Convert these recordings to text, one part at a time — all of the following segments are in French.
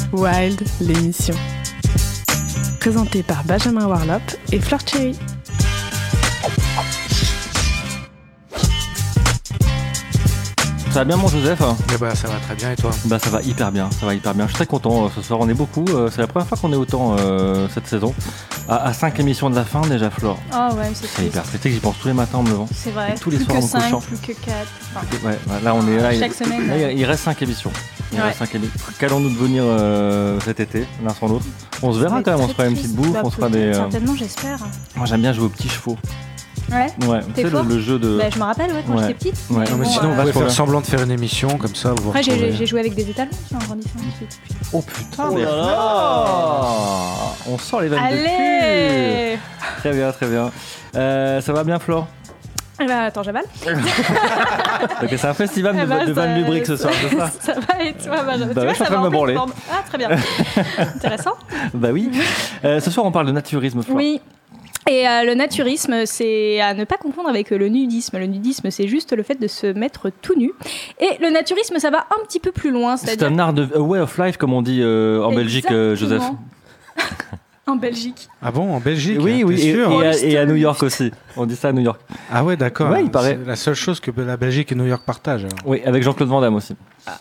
Wild, l'émission. Présentée par Benjamin Warlop et Fleur Cherry. Ça va bien mon Joseph? Ça va très bien et toi? Ça va hyper bien, Je suis très content ce soir, on est beaucoup. C'est la première fois qu'on est autant cette saison. À 5 émissions de la fin déjà, Flore. Oh ouais, c'est hyper triste, j'y pense tous les matins en me levant. C'est vrai, tous les plus soirs que en me 5, couchant. plus que 4. Ouais, là on est là. Chaque semaine. Là, il reste 5 émissions. Qu'allons-nous devenir cet été, l'un sans l'autre? On se verra quand même, on se fera une petite bouffe, on se fera des... Certainement, j'espère. Moi j'aime bien jouer aux petits chevaux. Ouais, tu sais, le jeu de... je me rappelle quand j'étais petite. Ouais. Non, mais sinon, on va faire semblant de faire une émission, comme ça, vous Après, j'ai joué avec des étalons en grandissant. Oh putain, oh là là, on sort les vannes Allez de cul. Très bien. Ça va bien, Flore? Attends, j'avale. Ok, c'est un festival de vannes lubriques ce soir, c'est ça? Ça va et toi, Benjamin? Je suis en train de me branler. Ah, très bien. Intéressant. Oui. Ce soir, on parle de naturisme, Flore. Oui. Et le naturisme, c'est à ne pas confondre avec le nudisme. Le nudisme, c'est juste le fait de se mettre tout nu. Et le naturisme, ça va un petit peu plus loin. C'est un art a way of life, comme on dit en Belgique, Joseph. En Belgique. Ah bon, en Belgique? Oui, sûr. Et à New York aussi. On dit ça à New York. Ah ouais, d'accord. Ouais, il paraît. C'est la seule chose que la Belgique et New York partagent. Alors. Oui, avec Jean-Claude Van Damme aussi.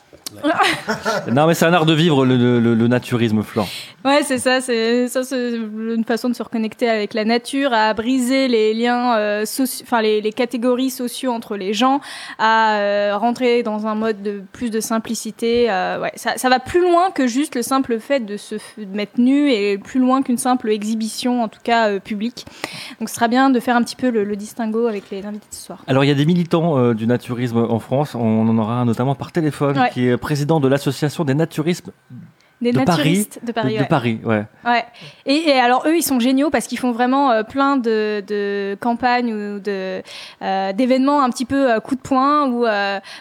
Non, mais c'est un art de vivre, le naturisme, Flore. Ouais, c'est ça. C'est une façon de se reconnecter avec la nature, à briser les liens, les catégories sociaux entre les gens, à rentrer dans un mode de plus de simplicité. Ça va plus loin que juste le simple fait de se mettre nu et plus loin qu'une simple exhibition, en tout cas publique. Donc, ce sera bien de faire un petit peu le distinguo avec les invités de ce soir. Alors, il y a des militants du naturisme en France. On en aura un notamment par téléphone, qui est président de l'association des naturismes des naturistes de Paris. De Paris, ouais. Et alors, eux, ils sont géniaux parce qu'ils font vraiment plein de campagnes ou d'événements un petit peu coup de poing. Où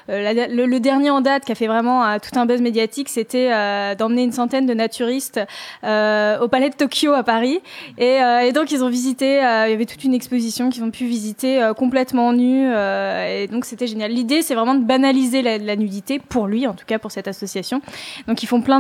le dernier en date qui a fait vraiment tout un buzz médiatique, c'était d'emmener une centaine de naturistes au Palais de Tokyo à Paris. Et donc, ils ont visité, il y avait toute une exposition qu'ils ont pu visiter complètement nus. Et donc, c'était génial. L'idée, c'est vraiment de banaliser la nudité, pour lui, en tout cas pour cette association. Donc, ils font plein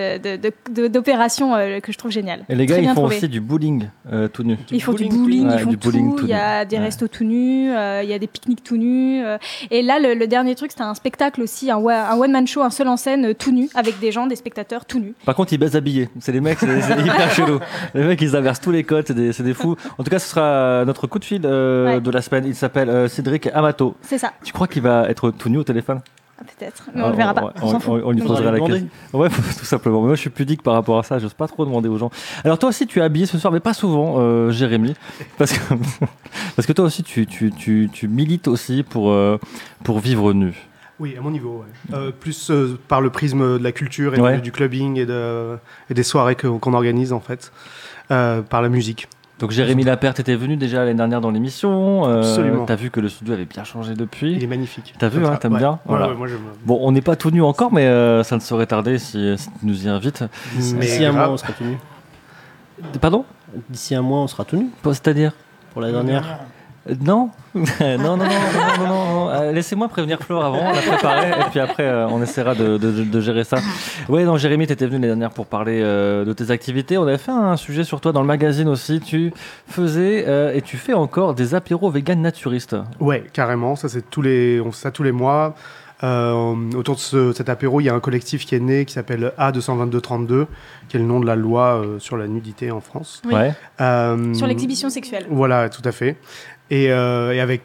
d'opérations que je trouve géniales. Et les gars, ils font aussi du bowling tout nu. Ils font du bowling, ils font tout. Il y a des restos tout nus, il y a des pique-niques tout nus. Et là, le dernier truc, c'était un spectacle aussi, un one-man show, un seul en scène tout nu, avec des spectateurs tout nus. Par contre, ils baissent habillés. C'est les mecs, c'est hyper chelou. Les mecs, ils inversent tous les codes, c'est des fous. En tout cas, ce sera notre coup de fil de la semaine. Il s'appelle Cédric Amato. C'est ça. Tu crois qu'il va être tout nu au téléphone? Peut-être, mais on le verra pas. On lui posera la question. Ouais, tout simplement. Mais moi, je suis pudique par rapport à ça. J'ose pas trop demander aux gens. Alors, toi aussi, tu es habillé ce soir, mais pas souvent, Jérémy, parce que toi aussi, tu milites aussi pour vivre nu. Oui, à mon niveau. Ouais. Plus par le prisme de la culture et du clubbing et des soirées qu'on organise en fait, par la musique. Donc Jérémy Laperte était venu déjà l'année dernière dans l'émission. Absolument. T'as vu que le studio avait bien changé depuis. Il est magnifique. T'as vu, t'aimes bien. Voilà. Ouais, moi j'aime. Bon, on n'est pas tout nu encore, mais ça ne saurait tarder si tu nous y invites. D'ici un mois, on sera tout nu. Pardon? D'ici un mois, on sera tout nu. C'est-à-dire? Pour la dernière. Non. Non. Laissez-moi prévenir Flore avant, on l'a préparé, et puis après on essaiera de gérer ça. Ouais, non, Jérémy, t'étais venu l'année dernière pour parler de tes activités. On avait fait un sujet sur toi dans le magazine aussi. Tu faisais et tu fais encore des apéros vegan naturistes. Ouais, carrément. Ça, on fait ça tous les mois. Autour de cet apéro, il y a un collectif qui est né qui s'appelle A22232, qui est le nom de la loi sur la nudité en France. Oui. Ouais. Sur l'exhibition sexuelle. Voilà, tout à fait. Et avec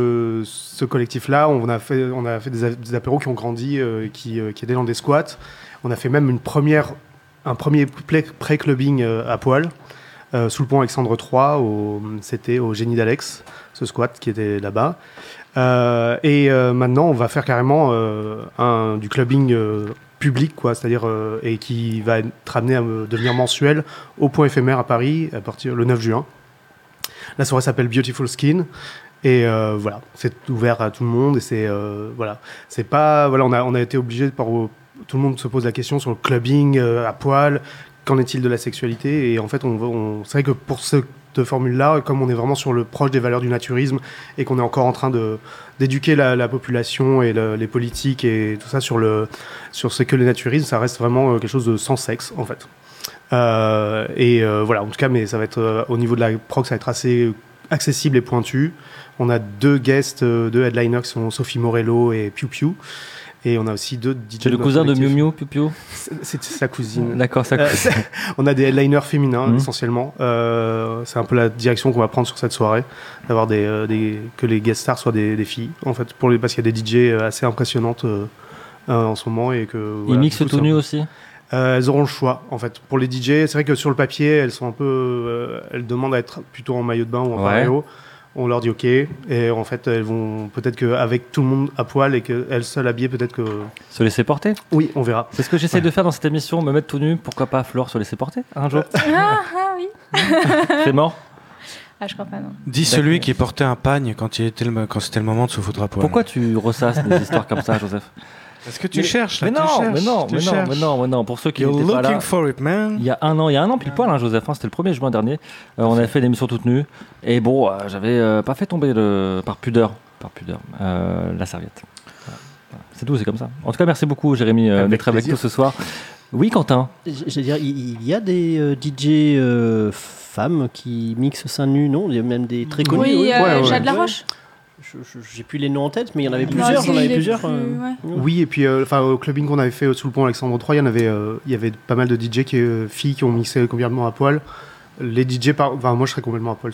ce collectif-là, on a fait des apéros qui ont grandi, qui étaient dans des squats. On a fait même un premier pré-clubbing à poil, sous le pont Alexandre III, c'était au Génie d'Alex, ce squat qui était là-bas. Maintenant, on va faire carrément du clubbing public, quoi, c'est-à-dire et qui va être amené à devenir mensuel au Point Éphémère à Paris à partir le 9 juin. La soirée s'appelle Beautiful Skin et voilà, c'est ouvert à tout le monde et c'est pas on a été obligé tout le monde se pose la question sur le clubbing à poil, qu'en est-il de la sexualité, et en fait c'est vrai que pour ce formule-là, comme on est vraiment sur le proche des valeurs du naturisme et qu'on est encore en train d'éduquer la population et les politiques et tout ça sur ce que le naturisme, ça reste vraiment quelque chose de sans sexe en fait. Voilà, en tout cas, mais ça va être au niveau de la prog, ça va être assez accessible et pointu. On a 2 guests, 2 headliners qui sont Sophie Morello et Piu Piu. Et on a aussi 2 DJ. C'est le cousin de Miu Miu, Piu Piu. C'est sa cousine. D'accord, sa cousine. On a des headliners féminins essentiellement. C'est un peu la direction qu'on va prendre sur cette soirée, d'avoir que les guest stars soient des filles, en fait, parce qu'il y a des DJ assez impressionnantes en ce moment et que. Ils mixent tout nu aussi. Elles auront le choix en fait. Pour les DJ, c'est vrai que sur le papier, elles sont un peu, elles demandent à être plutôt en maillot de bain ou en paréo. On leur dit OK, et en fait, elles vont peut-être qu'avec tout le monde à poil et qu'elles seules habillées, peut-être que. Se laisser porter. Oui, on verra. C'est ce que j'essaie de faire dans cette émission, me mettre tout nu. Pourquoi pas Flore se laisser porter un jour. Oui. C'est mort. Ah, je crois pas, non. Dis celui qui portait un pagne quand c'était le moment de se foutre à poil. Pourquoi tu ressasses des histoires comme ça, Joseph? Parce que tu cherches, là. Mais non. Pour ceux qui You're n'étaient pas là, looking for it, man. il y a un an pile poil, hein, Joseph. C'était le 1er juin dernier. On avait fait l'émission toute nue. Et bon, j'avais pas fait tomber par pudeur, la serviette. Voilà. C'est tout, c'est comme ça. En tout cas, merci beaucoup, Jérémy, d'être avec nous ce soir. Oui, Quentin. Je veux dire, il y a des DJ femmes qui mixent seins nus, non? Il y a même des très connus. Oui, Jade Laroche. J'ai plus les noms en tête, mais il y en avait plusieurs. Oui, et puis au clubbing qu'on avait fait sous le pont Alexandre III, il y avait pas mal de DJ filles qui ont mixé complètement à poil. Les DJ, moi je serais complètement à poil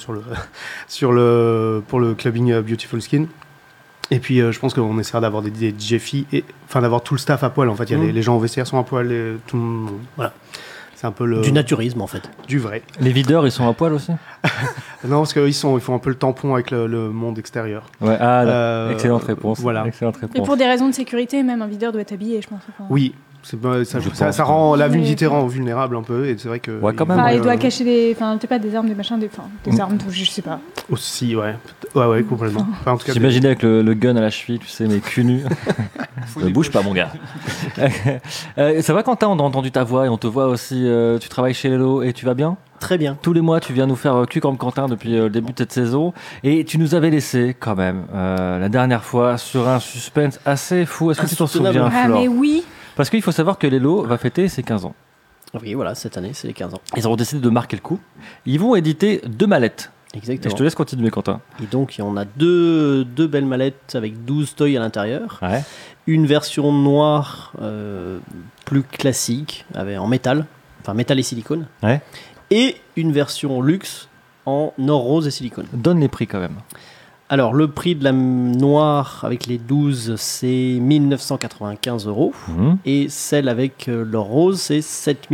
pour le clubbing Beautiful Skin. Et puis je pense qu'on essaiera d'avoir des DJ filles, d'avoir tout le staff à poil. En fait, il y a les gens au vestiaire sont à poil, et tout le monde. Voilà. C'est un peu du naturisme en fait. Du vrai. Les videurs, ils sont à poil aussi? Non, parce qu'ils font un peu le tampon avec le monde extérieur. Ouais, excellente réponse. Voilà. Excellente réponse. Et pour des raisons de sécurité, même un videur doit être habillé, je pense. Oui. Ça rend la nudité rend vulnérable un peu, et c'est vrai que. Ouais, quand même. Il doit cacher des armes, des machins, des armes, je sais pas. Aussi, ouais. Ouais, complètement. En tout cas, j'imaginais avec le gun à la cheville, tu sais, mais cul nu. Ne bouge pas, mon gars. Ça va, Quentin? On a entendu ta voix et on te voit aussi. Tu travailles chez Lelo et tu vas bien? Très bien. Tous les mois, tu viens nous faire cul comme Quentin depuis le début de cette saison. Et tu nous avais laissé, quand même, la dernière fois, sur un suspense assez fou. Est-ce que tu t'en souviens, Flore? Mais oui. Parce qu'il faut savoir que Lelo va fêter ses 15 ans. Oui, voilà, cette année, c'est les 15 ans. Ils auront décidé de marquer le coup. Ils vont éditer 2 mallettes. Exactement. Et je te laisse continuer, Quentin. Et donc, on a deux belles mallettes avec 12 toys à l'intérieur. Ouais. Une version noire plus classique, en métal, enfin métal et silicone. Ouais. Et une version luxe en or rose et silicone. Donne les prix quand même. Alors, le prix de la noire avec les 12, c'est 1995 €. Mmh. Et celle avec l'or rose, c'est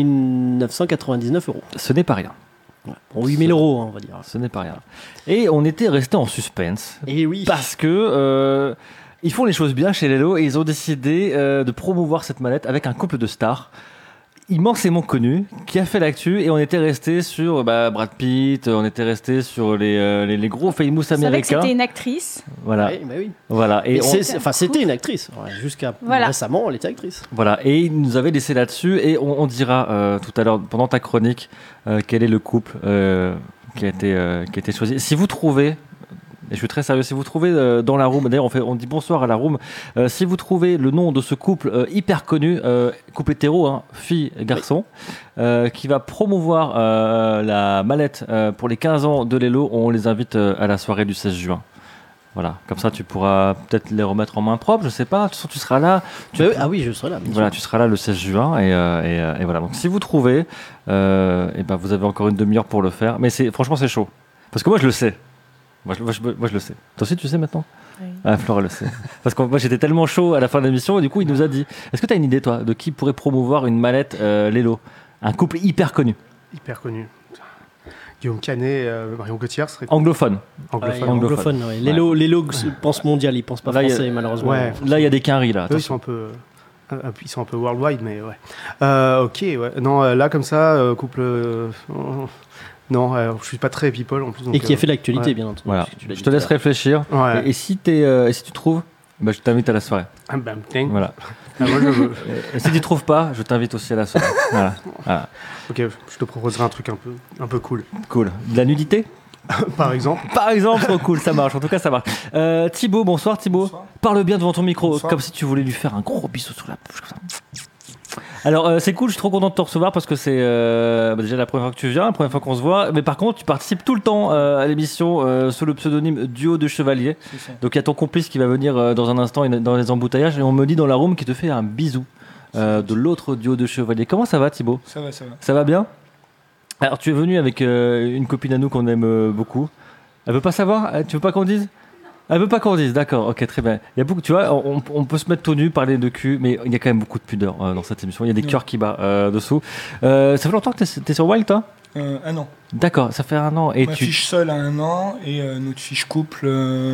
7999 €. Ce n'est pas rien. Bon, 8000 €, on va dire. Ce n'est pas rien. Et on était resté en suspense. Et oui. Parce que ils font les choses bien chez Lelo et ils ont décidé de promouvoir cette mallette avec un couple de stars immensément connu qui a fait l'actu, et on était resté sur Brad Pitt, on était resté sur les gros famous américains. C'est vrai que c'était une actrice. Voilà. Oui, bah oui. Voilà. Et c'était une actrice. Jusqu'à récemment, elle était actrice. Voilà. Et il nous avait laissé là-dessus, et on dira tout à l'heure pendant ta chronique quel est le couple qui a été choisi. Si vous trouvez, et je suis très sérieux, si vous trouvez dans la room, d'ailleurs on dit bonsoir à la room, si vous trouvez le nom de ce couple hyper connu, couple hétéro, hein, fille et garçon, qui va promouvoir la mallette pour les 15 ans de Lelo, on les invite à la soirée du 16 juin. Voilà, comme ça tu pourras peut-être les remettre en main propre, je sais pas, de toute façon tu seras là. Ah oui, je serai là. Voilà, tu seras là le 16 juin et voilà. Donc si vous trouvez, vous avez encore une demi-heure pour le faire, mais franchement c'est chaud. Parce que moi je le sais. Moi, je le sais. Toi aussi, tu sais maintenant? Oui. Ah, Flora le sait. Parce que moi, j'étais tellement chaud à la fin de l'émission, et du coup, il nous a dit... Est-ce que tu as une idée, toi, de qui pourrait promouvoir une mallette Lelo? Un couple hyper connu. Hyper connu. Guillaume Canet, Marion Cotillard serait... Anglophone. Anglophone, ouais. Lelo pense mondial, il pense pas français, malheureusement. Ouais. Là, il y a des quinries, là. Eux, ils sont un peu worldwide, mais ouais. Ok, ouais. Non, là, comme ça, couple... Non, je suis pas très people en plus. Donc, et qui a fait l'actualité, bien entendu. Voilà. Je te laisse réfléchir. Ouais. Et si tu trouves, je t'invite à la soirée. Voilà. moi, je veux. Et si tu trouves pas, je t'invite aussi à la soirée. Voilà. Ok, je te proposerai un truc un peu cool. Cool. De la nudité? Par exemple. Par exemple, trop cool, ça marche. En tout cas, ça marche. Thibaut, bonsoir Thibaut. Bonsoir. Parle bien devant ton micro, Bonsoir. comme si tu voulais lui faire un gros bisou sur la bouche. Comme ça. Alors, c'est cool, je suis trop content de te recevoir parce que c'est déjà la première fois que tu viens, la première fois qu'on se voit. Mais par contre, tu participes tout le temps à l'émission sous le pseudonyme Duo de Chevalier. C'est ça. Donc, il y a ton complice qui va venir dans un instant dans les embouteillages et on me dit dans la room qu'il te fait un bisou de l'autre Duo de Chevalier. Comment ça va, Thibaut? Ça va, ça va. Ça va bien? Alors, tu es venu avec une copine à nous qu'on aime beaucoup. Elle veut pas savoir? Tu veux pas qu'on dise? Elle veut pas qu'on dise, d'accord, ok, très bien. Il y a beaucoup, tu vois, on peut se mettre tout nu, parler de cul, mais il y a quand même beaucoup de pudeur dans cette émission. Il y a des cœurs qui battent dessous. Ça fait longtemps que t'es sur Wild, toi? Un an. D'accord, ça fait 1 an. Et Ma fiche seule a 1 an et notre fiche couple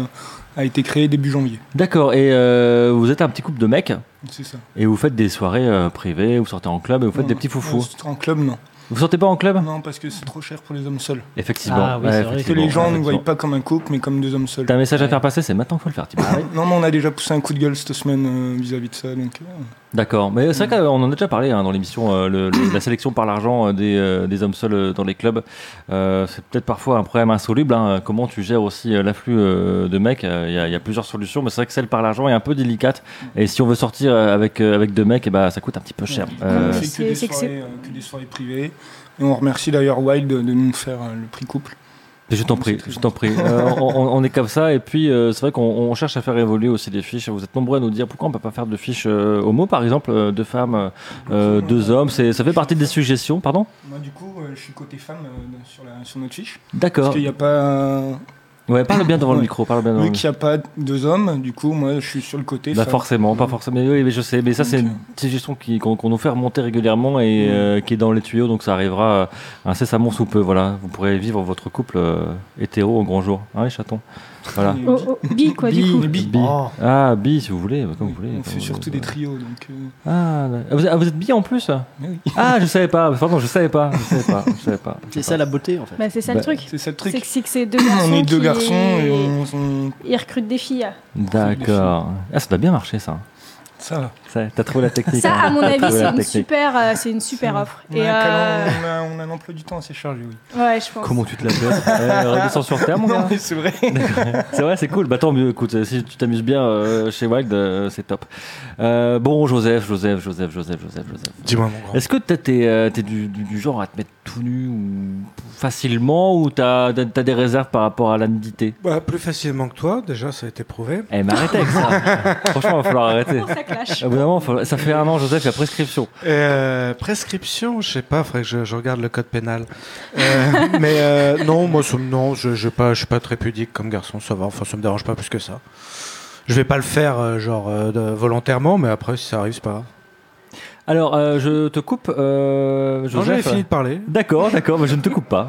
a été créée début janvier. D'accord, et vous êtes un petit couple de mecs C'est ça. et vous faites des soirées privées, vous sortez en club et vous faites des petits foufous. En club, non. Vous sortez pas en club? Non, parce que c'est trop cher pour les hommes seuls. Effectivement. Ah oui, c'est vrai. Que effectivement, les gens ne nous effectivement. voient pas comme un couple, mais comme 2 hommes seuls. T'as un message à faire passer, c'est maintenant qu'il faut le faire, Thibaut. Non, mais on a déjà poussé un coup de gueule cette semaine vis-à-vis de ça. Donc, D'accord, mais c'est vrai qu'on en a déjà parlé dans l'émission, la sélection par l'argent des hommes seuls dans les clubs. C'est peut-être parfois un problème insoluble. Comment tu gères aussi l'afflux de mecs? Il y a plusieurs solutions, mais c'est vrai que celle par l'argent est un peu délicate. Et si on veut sortir avec 2 mecs, ça coûte un petit peu cher. on fait que des soirées privées. Et on remercie d'ailleurs Wild de nous faire le prix couple. Je t'en prie, je t'en prie. On est comme ça, et puis c'est vrai qu'on cherche à faire évoluer aussi les fiches. Vous êtes nombreux à nous dire pourquoi on peut pas faire de fiches homo, par exemple, 2 femmes, 2 hommes. Ça fait partie des suggestions, pardon? Moi, du coup, je suis côté femme sur notre fiche. D'accord. Parce qu'il n'y a pas. Ouais, parle bien devant le Ouais. micro, parle bien devant le Vu micro. qu'il n'y a pas 2 hommes, du coup, moi, je suis sur le côté Bah femme. forcément, pas forcément. Mais oui, mais je sais. Mais ça, Donc, c'est une suggestion qu'on nous fait remonter régulièrement et qui est dans les tuyaux. Donc ça arrivera incessamment sous peu. Voilà, vous pourrez vivre votre couple hétéro au grand jour, hein, les chatons. Voilà. Et Bi, quoi, du bi, coup. les bi. Bi. Ah, bi, si vous voulez, comme vous voulez. On fait surtout des trios, donc. Ah, vous êtes bi en plus? Oui. Ah, je savais pas. Pardon, je savais pas. C'est ça la beauté en fait. Bah, c'est ça Bah, le truc. C'est ça le C'est truc. que c'est 2 garçons. On est 2 qui- garçons et Ils recrutent des filles. D'accord. Ah, ça doit bien marcher, ça. Ça va. T'as trouvé la technique. Ça, à mon T'as avis, trouvé la c'est une super offre. On Et a un emploi du temps assez chargé, oui. ouais, je pense. Comment tu te la fais? Redescends sur terre, mon gars. mais c'est vrai. C'est vrai, c'est cool. Bah tant mieux. Écoute, si tu t'amuses bien chez Wild, c'est top. Bon, Joseph. Dis-moi, mon grand. Est-ce que t'es du genre à te mettre tout nu ou facilement, ou t'as des réserves par rapport à la nudité? Bah, plus facilement que toi, déjà, ça a été prouvé. Eh, mais arrêtez avec ça. Franchement, il va falloir arrêter. Ça clash. Au bout d'un moment, ça fait 1 an, Joseph, il y a prescription. Prescription, je sais pas, faudrait que je regarde le code pénal. Non, moi, non, je suis pas très pudique comme garçon, ça va, enfin, ça me dérange pas plus que ça. Je vais pas le faire, volontairement, mais après, si ça arrive, c'est pas grave. Alors, je te coupe, Non, Joseph. j'avais fini de parler. D'accord, mais je ne te coupe pas.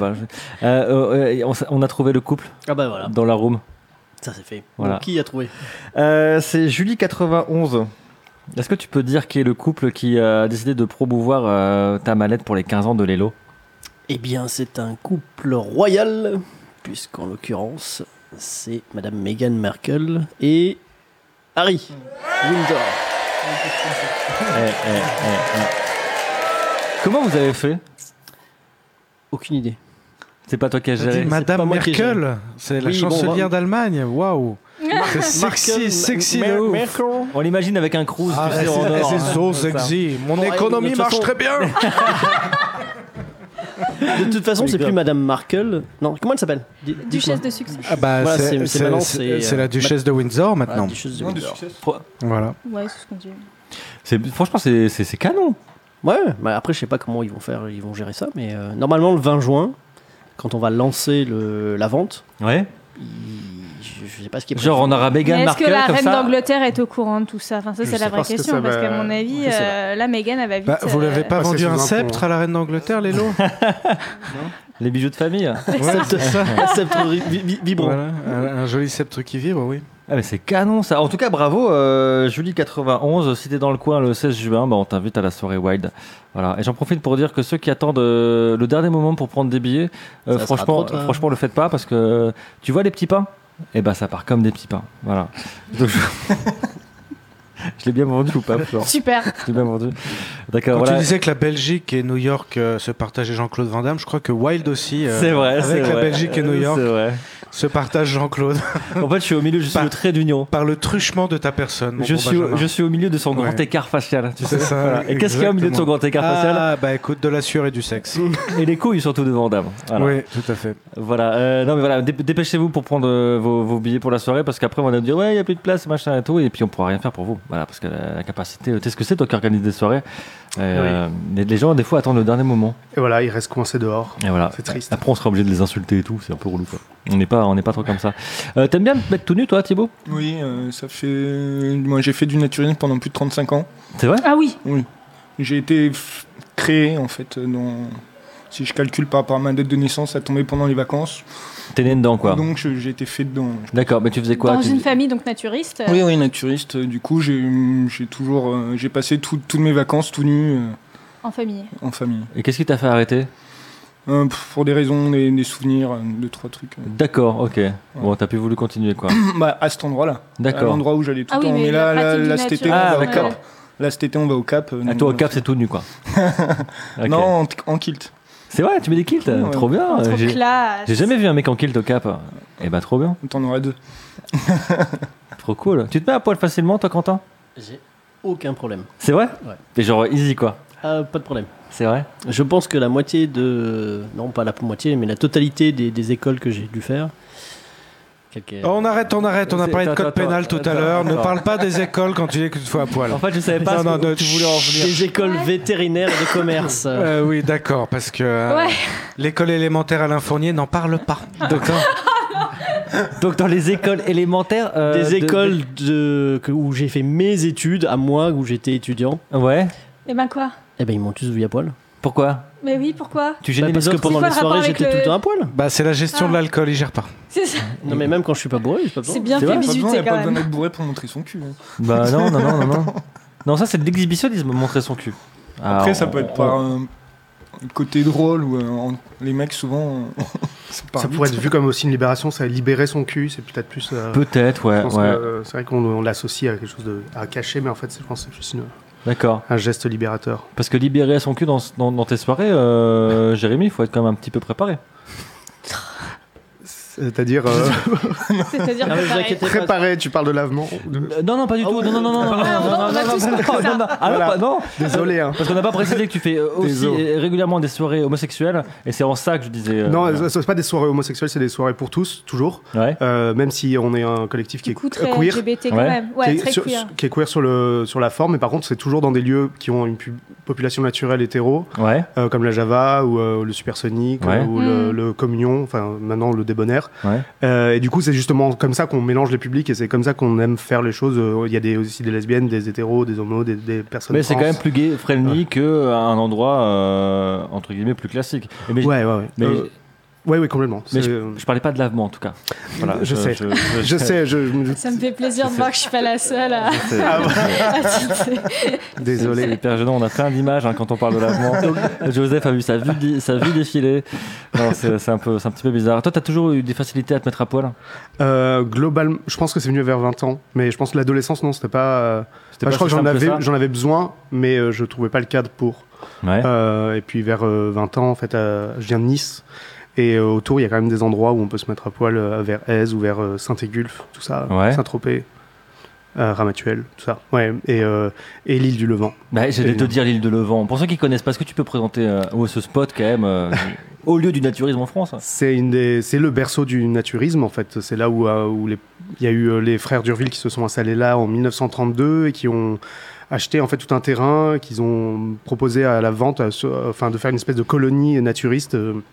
On a trouvé le couple Ah bah voilà, dans la room. ça c'est fait. Voilà. Donc, qui a trouvé? C'est Julie91. Est-ce que tu peux dire qui est le couple qui a décidé de promouvoir ta mallette pour les 15 ans de Lelo? Eh bien, c'est un couple royal, puisqu'en l'occurrence, c'est Madame Meghan Markle et Harry Windsor. Comment vous avez fait? Aucune idée. C'est pas toi qui as T'as dit géré. pas Madame moi qui ai Merkel, c'est la Oui, bon, chancelière d'Allemagne, waouh. C'est sexy de ouf. On l'imagine avec un cruise, Ah, tu sais, en or. c'est so Ça. sexy. Mon Bon, économie de toute marche façon- très bien. De toute façon, c'est plus Madame Markle. Non, comment elle s'appelle? Duchesse de succès. Ah bah, Voilà, c'est maintenant, c'est la duchesse de Windsor maintenant. Duchesse de Non, de Windsor. succès. Voilà. Ouais, c'est ce qu'on dit. Franchement, c'est canon. Ouais, bah après, je sais pas comment ils vont gérer ça, mais normalement, le 20 juin, quand on va lancer la vente, Ouais. je sais pas ce qui est Genre, on aura Mais Meghan est-ce Markle que la comme reine ça. d'Angleterre est au courant de tout ça? Enfin, ça, Je c'est la sais vraie pas ce que question, ça parce va- qu'à mon avis, Je sais pas. la Meghan, elle va vite. Bah, vous l'avez pas passer vendu sous un un sceptre pont. à la reine d'Angleterre, Lélo? Les bijoux de famille. Ouais, c'est ça. Sceptre vibrant. Voilà, un joli sceptre qui vibre, oui. Ah mais c'est canon ça. En tout cas bravo Julie91, si t'es dans le coin le 16 juin, on t'invite à la soirée Wild. Voilà. Et j'en profite pour dire que ceux qui attendent le dernier moment pour prendre des billets, Ça sera trop tard. franchement le faites pas parce que tu vois les petits pains, et ben ça part comme des petits pains. Voilà. Donc, Je l'ai bien vendu ou pas, Flore? Super. Je l'ai bien vendu. D'accord, Quand voilà. tu disais que la Belgique et New York se partageaient Jean-Claude Van Damme, je crois que Wild aussi, C'est vrai, avec c'est la vrai. Belgique et New York, C'est vrai. se partagent Jean-Claude En fait, je suis au milieu, je suis Par- le trait d'union. par le truchement de ta personne. mon Je bon Benjamin. suis au milieu de son grand Ouais. écart facial. Tu C'est sais. ça, Voilà. Et qu'est-ce qu'il y a au milieu de son grand écart facial? Ah, bah écoute, de la sueur et du sexe. Et les couilles surtout de Van Damme. Voilà. Oui, tout à fait. Voilà. Non mais voilà, dépêchez-vous pour prendre vos billets pour la soirée parce qu'après on va nous dire ouais il y a plus de place machin et tout et puis on pourra rien faire pour vous. Voilà parce que la capacité, tu sais ce que c'est toi qui organise des soirées. Les gens des fois attendent le dernier moment. Et voilà, ils restent coincés dehors. Et voilà. C'est triste. Après on sera obligé de les insulter et tout, c'est un peu relou quoi. On n'est pas trop comme ça. T'aimes bien te mettre tout nu toi Thibaut? Oui, ça fait. Moi, j'ai fait du naturisme pendant plus de 35 ans. C'est vrai? Ah oui. Oui. J'ai été créé, en fait, si je calcule par rapport à ma date de naissance, ça tombait pendant les vacances. T'es né dedans quoi. Donc, j'ai été fait dedans. D'accord, mais tu faisais quoi? Dans Tu- une famille donc naturiste. Oui, naturiste. Du coup, j'ai toujours. J'ai passé toutes mes vacances tout nu En famille. en famille. Et qu'est-ce qui t'a fait arrêter? Pour des raisons, des souvenirs, deux, trois trucs. D'accord, ok. Bon, t'as plus voulu continuer quoi. Bah, à cet endroit-là. À D'accord. l'endroit où j'allais tout Ah le oui, temps. mais Mais la là, pratique du cet été, naturel, on va au d'accord. Cap. Là, cet été, on va au Cap. Ah, toi au Cap c'est tout nu quoi. Ok. Non, en kilt. C'est vrai, tu mets des kilts, Ouais. trop bien. Trop J'ai classe. jamais vu un mec en kilt au Cap. Eh ben trop bien, T'en auras deux. trop cool. Tu te mets à poil facilement toi Quentin? J'ai aucun problème. C'est vrai? Ouais. Et genre easy quoi. Pas de problème. C'est vrai? Je pense que la moitié de... Non, pas la moitié, mais la totalité des écoles que j'ai dû faire... quelques- Oh, on arrête. On a parlé de code Attends, pénal tout à attends, l'heure. Ne attends. parle pas des écoles quand tu dis que tu te fous à poil. En fait je savais pas Non, ce que non, tu voulais en venir. Des écoles vétérinaires et de commerce. Oui, d'accord, parce que Ouais. l'école élémentaire Alain Fournier n'en parle pas. Donc dans les écoles élémentaires... Des écoles où j'ai fait mes études, à moi, où j'étais étudiant. Ouais. Et ben quoi? Eh ben ils m'ont tous vu à poil. Pourquoi? Mais oui, pourquoi? Tu gênais Parce les que autres? pendant C'est quoi les le rapport soirées, avec j'étais le- tout le temps à poil. Bah, c'est la gestion de l'alcool, il gère pas. C'est ça. Non mais même quand je suis pas bourré, je suis pas C'est bourré. bien C'est fait vrai, Pas besoin, bisuter y a pas quand besoin même. d'être bourré pour montrer son cul. hein. Bah non. Non ça c'est de l'exhibitionnisme, montrer son cul. Après, Ah, ça peut être par un côté drôle où les mecs souvent. Ça pourrait être vu comme aussi une libération, ça libérer son cul, c'est peut-être plus. Peut-être, ouais. Je pense ouais. que, c'est vrai qu'on l'associe à quelque chose à cacher, mais en fait, je pense que c'est juste D'accord. un geste libérateur. Parce que libérer son cul dans tes soirées, Jérémy, il faut être quand même un petit peu préparé. C'est-à-dire C'est-à-dire Ah, mais vous préparer. inquiétez pas. préparer, tu parles de lavement. Non, pas du tout. Non. on a tous compris ça. Ah, Voilà. non. Désolé, hein. Parce qu'on n'a pas précisé que tu fais aussi Désolé. régulièrement des soirées homosexuelles, et c'est en ça que je disais. Non, c'est pas des soirées homosexuelles, c'est des soirées pour tous, toujours. Ouais. Même si on est un collectif qui Du coup, est très queer. LGBT quand Ouais. même. Ouais, qui, très est sur, queer. qui est queer sur la forme, mais par contre, c'est toujours dans des lieux qui ont une population naturelle hétéro, Ouais. comme la Java ou le Supersonic Ouais. ou le Communion, enfin maintenant le Débonnaire. Ouais. Et du coup, c'est justement comme ça qu'on mélange les publics et c'est comme ça qu'on aime faire les choses. Il y a aussi des lesbiennes, des hétéros, des homos, des personnes Mais c'est trans. quand même plus gay, friendly que un endroit entre guillemets plus classique. Et mais Ouais. mais- Ouais, complètement. mais C'est- je parlais pas de lavement en tout cas. Voilà, Je sais. Je sais, je me doute. Ça me fait plaisir de voir que je suis pas la seule à citer. C'est Désolé. hyper gênant, on a plein d'images quand on parle de lavement. Joseph a vu sa vie défiler. Non, c'est un petit peu bizarre. Toi, t'as toujours eu des facilités à te mettre à poil? Globalement, je pense que c'est venu vers 20 ans, mais je pense que l'adolescence, non, c'était pas. C'était Enfin, pas je crois si que simple ça j'en avais besoin, mais je trouvais pas le cadre pour. Ouais. Et puis vers 20 ans, en fait, je viens de Nice. Et autour, il y a quand même des endroits où on peut se mettre à poil vers Aise ou vers Saint-Égulphe, tout ça, Ouais. Saint-Tropez, Ramatuelle, tout ça. Ouais. Et l'île du Levant. Bah, j'allais te dire l'île de Levant. Pour ceux qui connaissent pas, est-ce que tu peux présenter ce spot quand même au lieu du naturisme en France? C'est le berceau du naturisme, en fait. C'est là où il y a eu les frères d'Urville qui se sont installés là en 1932 et qui ont acheté en fait tout un terrain qu'ils ont proposé à la vente, enfin de faire une espèce de colonie naturiste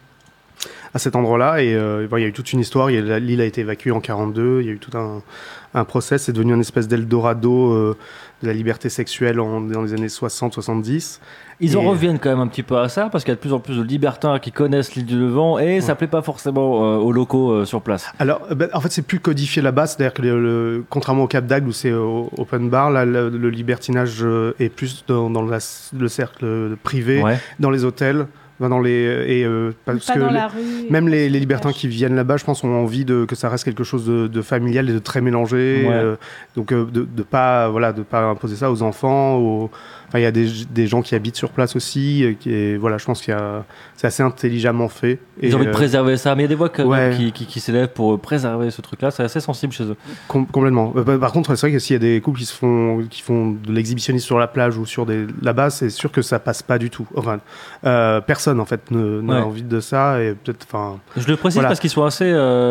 à cet endroit-là. Et il y a eu toute une histoire. L'île a été évacuée en 42. Il y a eu tout un process. C'est devenu une espèce d'Eldorado de la liberté sexuelle dans les années 60-70. Ils en reviennent quand même un petit peu à ça parce qu'il y a de plus en plus de libertins qui connaissent l'île du Levant et ça plaît pas forcément aux locaux sur place. Alors, en fait, c'est plus codifié là-bas. C'est-à-dire que contrairement au Cap d'Agde où c'est open bar, là, le libertinage est plus dans le cercle privé, Ouais. dans les hôtels. Enfin, parce Pas que dans la rue. même les libertins qui viennent là-bas, je pense, ont envie que ça reste quelque chose de familial et de très mélangé. Ouais. Donc de pas imposer ça aux enfants. Enfin, il y a des gens qui habitent sur place aussi. Je pense c'est assez intelligemment fait. Ils ont envie de préserver ça, mais il y a des voix Ouais. qui s'élèvent pour préserver ce truc-là. C'est assez sensible chez eux. Complètement. Par contre, c'est vrai que s'il y a des couples qui font de l'exhibitionnisme sur la plage ou là-bas, c'est sûr que ça passe pas du tout. Enfin, personne en fait n'a envie de ça et peut-être. Enfin. Je le précise parce qu'ils sont assez.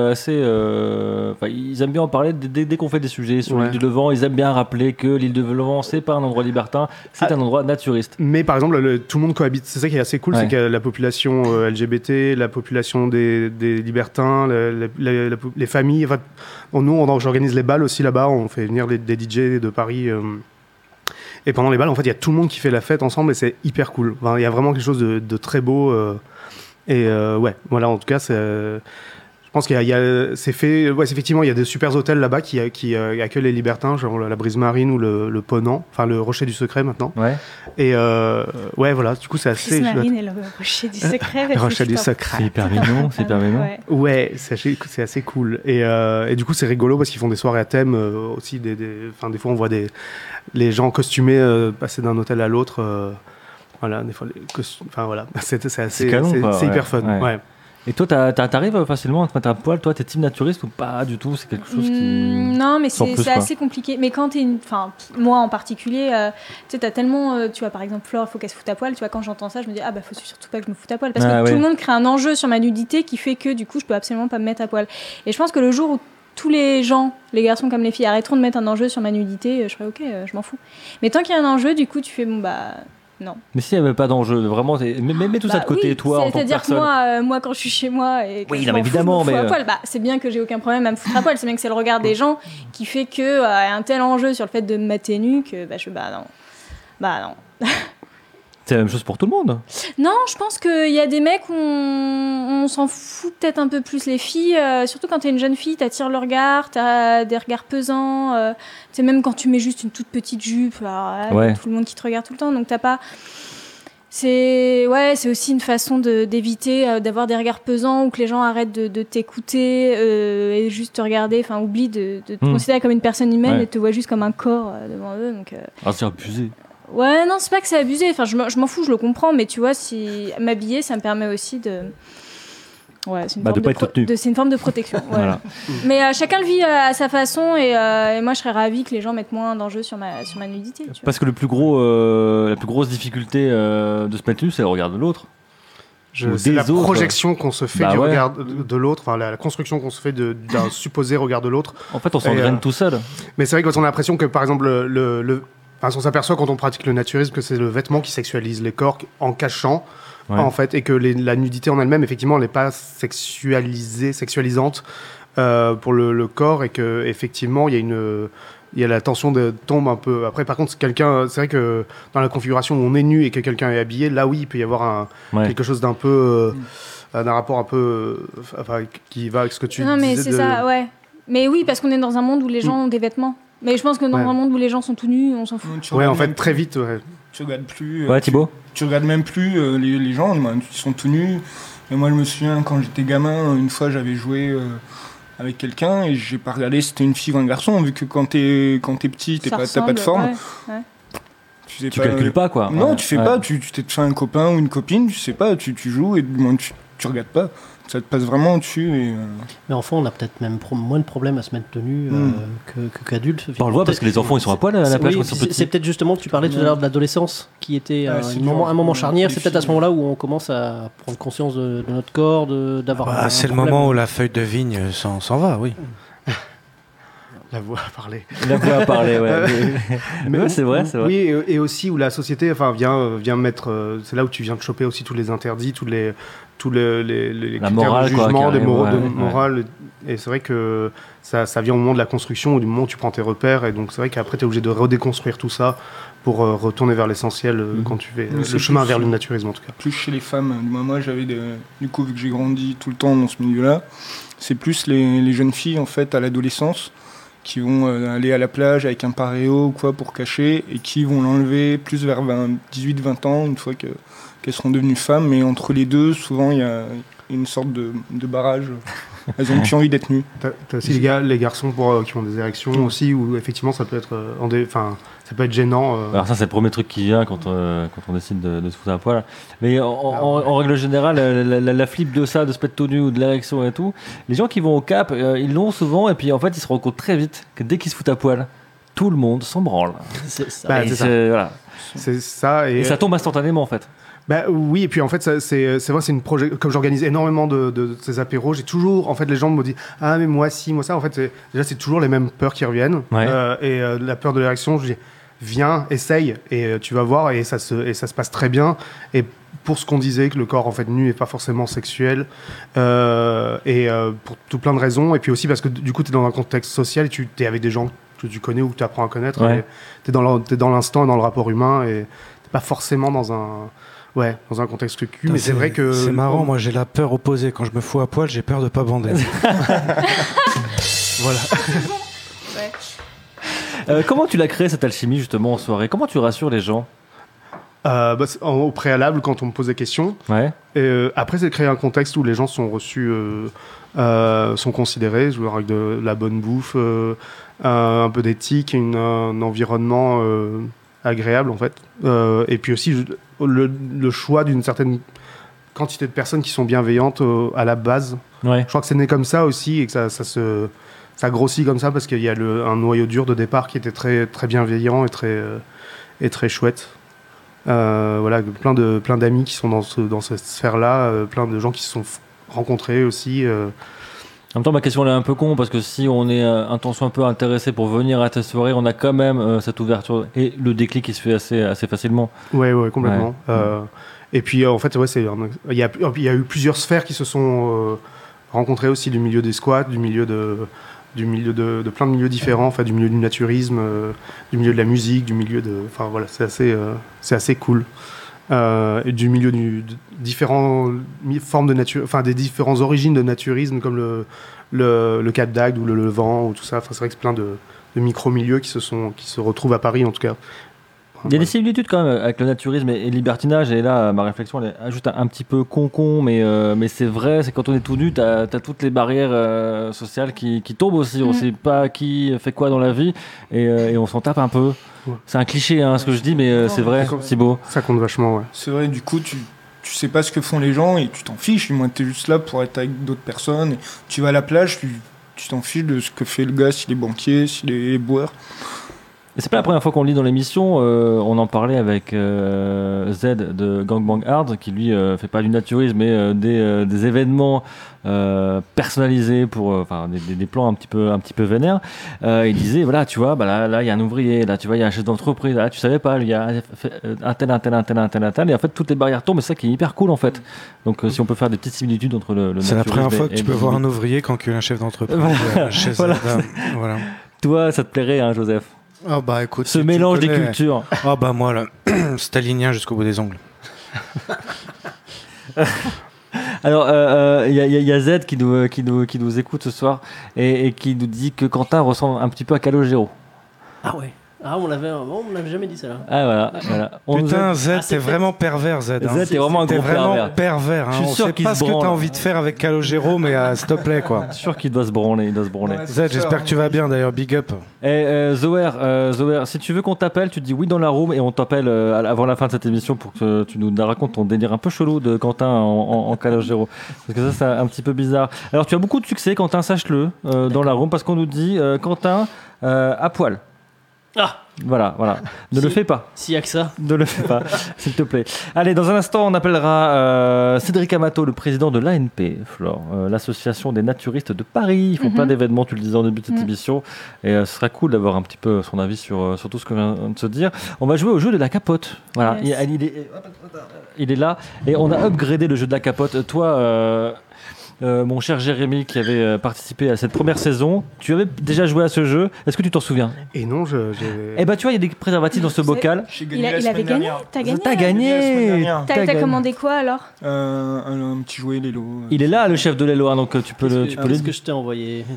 Ils aiment bien en parler dès qu'on fait des sujets sur l'île du Levant. Ils aiment bien rappeler que l'île du Levant, c'est pas un endroit libertin, c'est un endroit naturiste. Mais par exemple, tout le monde cohabite. C'est ça qui est assez cool, c'est que la population LGBT, la population des libertins, les familles. Enfin, nous, j'organise les balles aussi là-bas. On fait venir des DJ de Paris. Et pendant les balles, en fait, il y a tout le monde qui fait la fête ensemble et c'est hyper cool. Enfin, il y a vraiment quelque chose de très beau. En tout cas, je pense c'est fait. Ouais, effectivement, il y a des super hôtels là-bas qui accueillent les libertins, genre la Brise Marine ou le Ponant, enfin le Rocher du Secret maintenant. Ouais. Et voilà, du coup, c'est assez. Brise Marine et le Rocher du Secret. Le Rocher du Secret. C'est hyper mignon, c'est hyper mignon. Ouais, c'est assez cool. Et du coup, c'est rigolo parce qu'ils font des soirées à thème aussi. Des fois, on voit les gens costumés passer d'un hôtel à l'autre. Voilà, des fois, c'est assez. C'est hyper fun. Ouais. Et toi, t'arrives facilement à te mettre à poil? Toi, t'es team naturiste ou pas du tout? C'est quelque chose qui... Non, mais c'est assez compliqué. Mais quand moi en particulier, tu sais, t'as tellement... tu vois, par exemple, Flore, il faut qu'elle se foute à poil. Tu vois, quand j'entends ça, je me dis, faut surtout pas que je me foute à poil. Parce que tout le monde crée un enjeu sur ma nudité qui fait que, du coup, je peux absolument pas me mettre à poil. Et je pense que le jour où tous les gens, les garçons comme les filles, arrêteront de mettre un enjeu sur ma nudité, je serai OK, je m'en fous. Mais tant qu'il y a un enjeu, du coup, tu fais, non. Mais s'il n'y avait pas d'enjeu, vraiment, mets tout ça de côté, toi, en tant que personne. C'est-à-dire que moi, quand je suis chez moi et que je m'en fous à poil, c'est bien que j'ai aucun problème à me foutre à poil. C'est bien que c'est le regard des gens qui fait que y a un tel enjeu sur le fait de me mater nu que non. C'est la même chose pour tout le monde. Non, je pense qu'il y a des mecs où on s'en fout peut-être un peu plus. Les filles, surtout quand t'es une jeune fille, t'attires le regard, t'as des regards pesants. Tu sais, même quand tu mets juste une toute petite jupe, tout le monde qui te regarde tout le temps. Donc t'as pas... C'est aussi une façon d'éviter d'avoir des regards pesants ou que les gens arrêtent de t'écouter et juste te regarder. Enfin, oublie de te considérer comme une personne humaine et te voient juste comme un corps devant eux. Donc, c'est abusé. Ouais, non, c'est pas que c'est abusé. Enfin, je m'en fous, je le comprends. Mais tu vois, si m'habiller, ça me permet aussi de... Ouais, c'est une forme de protection. Ouais. Voilà. Mais chacun le vit à sa façon et moi je serais ravie que les gens mettent moins d'enjeux sur ma nudité. Parce que la plus grosse difficulté de se mettre nu, c'est le regard de l'autre. C'est la projection qu'on se fait du regard de l'autre, enfin la construction qu'on se fait d'un supposé regard de l'autre. En fait, on s'engraine tout seul. Mais c'est vrai qu'on a l'impression que par exemple on s'aperçoit quand on pratique le naturisme que c'est le vêtement qui sexualise les corps en cachant. En fait, et que la nudité en elle-même, effectivement, elle n'est pas sexualisante pour le corps, et que effectivement, il y a la tension tombe un peu. Après, par contre, c'est vrai que dans la configuration où on est nu et que quelqu'un est habillé, là, oui, il peut y avoir quelque chose d'un peu, d'un rapport un peu, qui va avec ce que tu disais. Non, mais c'est ça, ouais. Mais oui, parce qu'on est dans un monde où les gens ont des vêtements. Mais je pense que dans un monde où les gens sont tout nus, on s'en fout. Ouais, en fait, très vite. Tu regardes plus. Thibaut. Tu regardes même plus les gens, ils sont tout nus. Et moi, je me souviens, quand j'étais gamin, une fois, j'avais joué avec quelqu'un et j'ai pas regardé si c'était une fille ou un garçon, vu que quand t'es petit, t'as pas de forme. Ouais. Tu calcules pas, quoi. Non, tu fais pas. Tu t'es fait un copain ou une copine, tu sais pas, tu joues et tu regardes pas. Ça te passe vraiment dessus. Mais enfant, on a peut-être même moins de problèmes à se mettre tenue qu'adultes. On le voit parce que les enfants ils sont à poil à la plage. C'est peut-être justement, tu parlais tout à l'heure de l'adolescence qui était un moment charnière. C'est peut-être à ce moment-là où on commence à prendre conscience de notre corps, d'avoir. C'est le moment où la feuille de vigne s'en va, oui. La voix à parler. Ouais. Mais c'est vrai. Oui, et aussi où la société vient mettre... c'est là où tu viens de choper aussi tous les interdits, tous les critères morale, de jugement, de morale. Et c'est vrai que ça vient au moment de la construction, du moment où tu prends tes repères. Et donc c'est vrai qu'après, tu es obligé de redéconstruire tout ça pour retourner vers l'essentiel quand tu fais le chemin vers le naturisme, en tout cas. Plus chez les femmes. Moi, j'avais du coup, vu que j'ai grandi tout le temps dans ce milieu-là, c'est plus les jeunes filles, en fait, à l'adolescence, qui vont aller à la plage avec un paréo ou quoi pour cacher et qui vont l'enlever plus vers 18-20 ans une fois qu'elles seront devenues femmes, mais entre les deux, souvent il y a une sorte de barrage. Elles ont plus envie d'être nues. T'as aussi les garçons qui ont des érections aussi, où effectivement ça peut être, ça peut être gênant. Alors ça c'est le premier truc qui vient quand on décide de se foutre un poil. Mais en règle générale, la flip de ça, de se mettre tout nu ou de l'érection et tout, les gens qui vont au Cap, ils l'ont souvent et puis en fait ils se rendent compte très vite que dès qu'ils se foutent à poil, tout le monde s'en branle. C'est ça. Bah, Et c'est ça. voilà. C'est ça. Et ça tombe instantanément en fait. Bah oui, et puis en fait, c'est vrai, c'est une projet. Comme j'organise énormément de ces apéros, j'ai toujours, en fait, les gens me disent ah mais moi si, moi ça. En fait, déjà c'est toujours les mêmes peurs qui reviennent. Ouais. La peur de l'érection, je dis viens, essaye, et tu vas voir, et ça se passe très bien. Et pour ce qu'on disait, que le corps en fait nu est pas forcément sexuel, pour tout plein de raisons, et puis aussi parce que du coup, tu es dans un contexte social, et tu es avec des gens que tu connais ou que tu apprends à connaître. Ouais. Tu es dans l'instant, dans le rapport humain, et t'es pas forcément dans un contexte cul. Putain, Mais c'est vrai que c'est marrant. Moi, j'ai la peur opposée. Quand je me fous à poil, j'ai peur de pas bander. Voilà. Comment tu l'as créé cette alchimie justement en soirée? Comment tu rassures les gens? Au préalable, quand on me pose des questions. Ouais. Après, c'est de créer un contexte où les gens sont reçus, sont considérés, avec de la bonne bouffe, un peu d'éthique, un environnement agréable en fait. Et puis aussi le choix d'une certaine quantité de personnes qui sont bienveillantes à la base. Ouais. Je crois que c'est né comme ça aussi et que ça grossit comme ça parce qu'il y a un noyau dur de départ qui était très, très bienveillant et très chouette. Voilà, plein d'amis qui sont dans cette sphère-là, plein de gens qui se sont rencontrés aussi. En même temps, ma question elle est un peu con parce que si on est un peu intéressé pour venir à ta soirée, on a quand même cette ouverture et le déclic qui se fait assez facilement. Ouais, complètement. Ouais. Et puis en fait, ouais, il y a eu plusieurs sphères qui se sont rencontrées aussi du milieu des squats, du milieu de plein de milieux différents, enfin du milieu du naturisme, du milieu de la musique, enfin voilà, c'est assez cool. Et du milieu de différentes formes de nature, enfin des différentes origines de naturisme comme le Cap d'Agde ou le Levant ou tout ça. Enfin, c'est vrai que c'est plein de micro-milieux qui se retrouvent à Paris en tout cas. Il y a des similitudes quand même avec le naturisme et le libertinage, et là ma réflexion elle est juste un petit peu con, mais c'est vrai, c'est quand on est tout nu, t'as toutes les barrières sociales qui tombent aussi, on sait pas qui fait quoi dans la vie, et on s'en tape un peu. Ouais. C'est un cliché ce que je dis, mais c'est vrai, c'est beau. Ça compte vachement, ouais. C'est vrai, du coup tu sais pas ce que font les gens et tu t'en fiches, moi t'es juste là pour être avec d'autres personnes, et tu vas à la plage, tu t'en fiches de ce que fait le gars, s'il est banquier, s'il est boire. Et c'est pas la première fois qu'on le lit dans l'émission, on en parlait avec Z de Gangbang Hard, qui lui fait pas du naturisme, mais des événements personnalisés pour des plans un petit peu vénères. Il disait voilà, tu vois, bah là il y a un ouvrier, là tu vois il y a un chef d'entreprise, là tu savais pas, il y a un tel, et en fait toutes les barrières tombent, et c'est ça qui est hyper cool en fait. Donc si on peut faire des petites similitudes entre le c'est naturisme, la première fois que tu peux voir un limite. ouvrier quand un chef d'entreprise chez Voilà. Voilà. Toi ça te plairait hein, Joseph? Oh bah écoute, ce si mélange tu des connais... cultures. Oh bah moi là, stalinien jusqu'au bout des ongles. Alors il y a Z qui nous écoute ce soir et qui nous dit que Quentin ressemble un petit peu à Calogero. Ah ouais. Ah, on l'avait jamais dit ça là. Ah voilà. Putain, Z, t'es vraiment pervers, Z. Z, t'es vraiment un gros pervers. Hein. Je suis sûr on sait qu'il pas se ce que branle. t'as envie de faire avec Calogero, mais s'il te plaît, quoi. Je suis sûr qu'il doit se branler. Ouais, Z, j'espère que tu vas bien, d'ailleurs, big up. Et Zoer, si tu veux qu'on t'appelle, tu te dis oui dans la room et on t'appelle avant la fin de cette émission pour que tu nous racontes ton délire un peu chelou de Quentin en Calogero. Parce que ça, c'est un petit peu bizarre. Alors, tu as beaucoup de succès, Quentin, sache-le, dans la room, parce qu'on nous dit Quentin à poil. Ah, Voilà. Ne le fais pas. s'il y a que ça. Ne le fais pas, s'il te plaît. Allez, dans un instant, on appellera Cédric Amato, le président de l'ANP, Flore, l'association des naturistes de Paris. Ils font plein d'événements, tu le disais en début de cette émission. Et ce serait cool d'avoir un petit peu son avis sur tout ce que vient de se dire. On va jouer au jeu de la capote. Voilà, Yes. il est là. Et on a upgradé le jeu de la capote. Toi... mon cher Jérémy qui avait participé à cette première saison, tu avais déjà joué à ce jeu, est-ce que tu t'en souviens? Et non, Eh ben tu vois, il y a des préservatifs dans ce bocal. J'ai Il la avait semaine gagné. dernière. T'as gagné. T'as gagné. T'as commandé quoi alors? Un petit jouet Lelo. Il est là, le chef de l'Elo, donc tu peux le Qu'est-ce que je t'ai envoyé?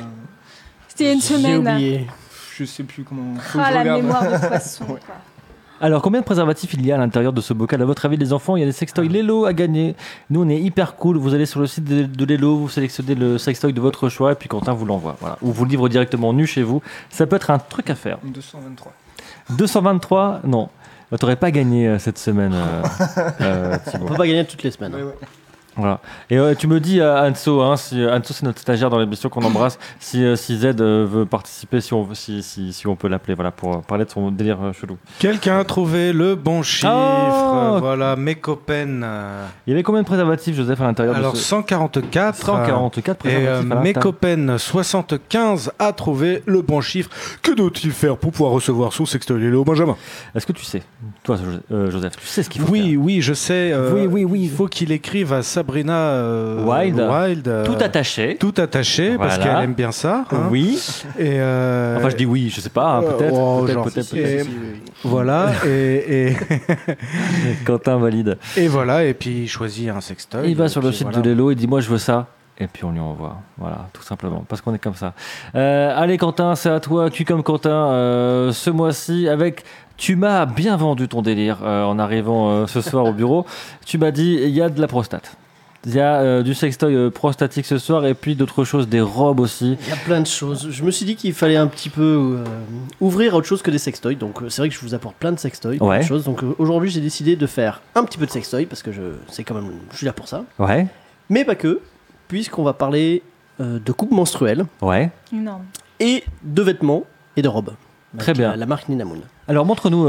C'était une J'ai semaine. oublié. Je sais plus comment. Faut Ah, que je la regarde. mémoire de poisson. Ouais. Quoi. Alors, combien de préservatifs il y a à l'intérieur de ce bocal? À votre avis, les enfants, il y a des sextoys Lelo à gagner. Nous, on est hyper cool. Vous allez sur le site de Lelo, vous sélectionnez le sextoy de votre choix et puis Quentin vous l'envoie. Voilà. Ou vous le livre directement nu chez vous. Ça peut être un truc à faire. 223. 223? Non. T'aurais pas gagné cette semaine, On Thibaut. peut pas gagner toutes les semaines. Ouais. Voilà. Et tu me dis à Anso, si Anso c'est notre stagiaire dans l'émission qu'on embrasse, si Z veut participer, si on peut l'appeler, voilà, pour parler de son délire chelou. Quelqu'un a trouvé le bon chiffre. Oh Voilà, mes copains. Il y avait combien de préservatifs, Joseph, à l'intérieur Alors de ce... 144. 144 Et préservatifs. à mes l'intérieur. copains 75 a trouvé le bon chiffre. Que doit-il faire pour pouvoir recevoir son sextoy Lelo, Benjamin? Est-ce que tu sais, toi, Joseph, tu sais ce qu'il faut faire? Oui, je sais. Oui. Il faut qu'il écrive à Sabrina Wild. Tout attaché. Tout attaché, parce Voilà. qu'elle aime bien ça. hein. Oui. Et Enfin, je dis oui, je sais pas, hein, peut-être. genre, peut-être. et- Voilà, et Quentin valide. voilà, et puis il choisit un sextoy. Il va et sur le puis site voilà. de Lelo et dit moi je veux ça. Et puis on lui envoie. Voilà, tout simplement. Parce qu'on est comme ça. Allez Quentin, c'est à toi. Tu comme Quentin ce mois-ci avec... Tu m'as bien vendu ton délire en arrivant ce soir au bureau. Tu m'as dit il y a de la prostate. Il y a du sextoy prostatique ce soir et puis d'autres choses, des robes aussi. Il y a plein de choses. Je me suis dit qu'il fallait un petit peu ouvrir à autre chose que des sextoys. Donc c'est vrai que je vous apporte plein de sextoys, plein Ouais. de choses. Donc aujourd'hui j'ai décidé de faire un petit peu de sextoy parce que c'est quand même, je suis là pour ça. Ouais, Mais pas que, puisqu'on va parler de coupe menstruelle ouais. Énorme. et de vêtements et de robes. Très Avec bien. La marque Nina Moon. Alors montre-nous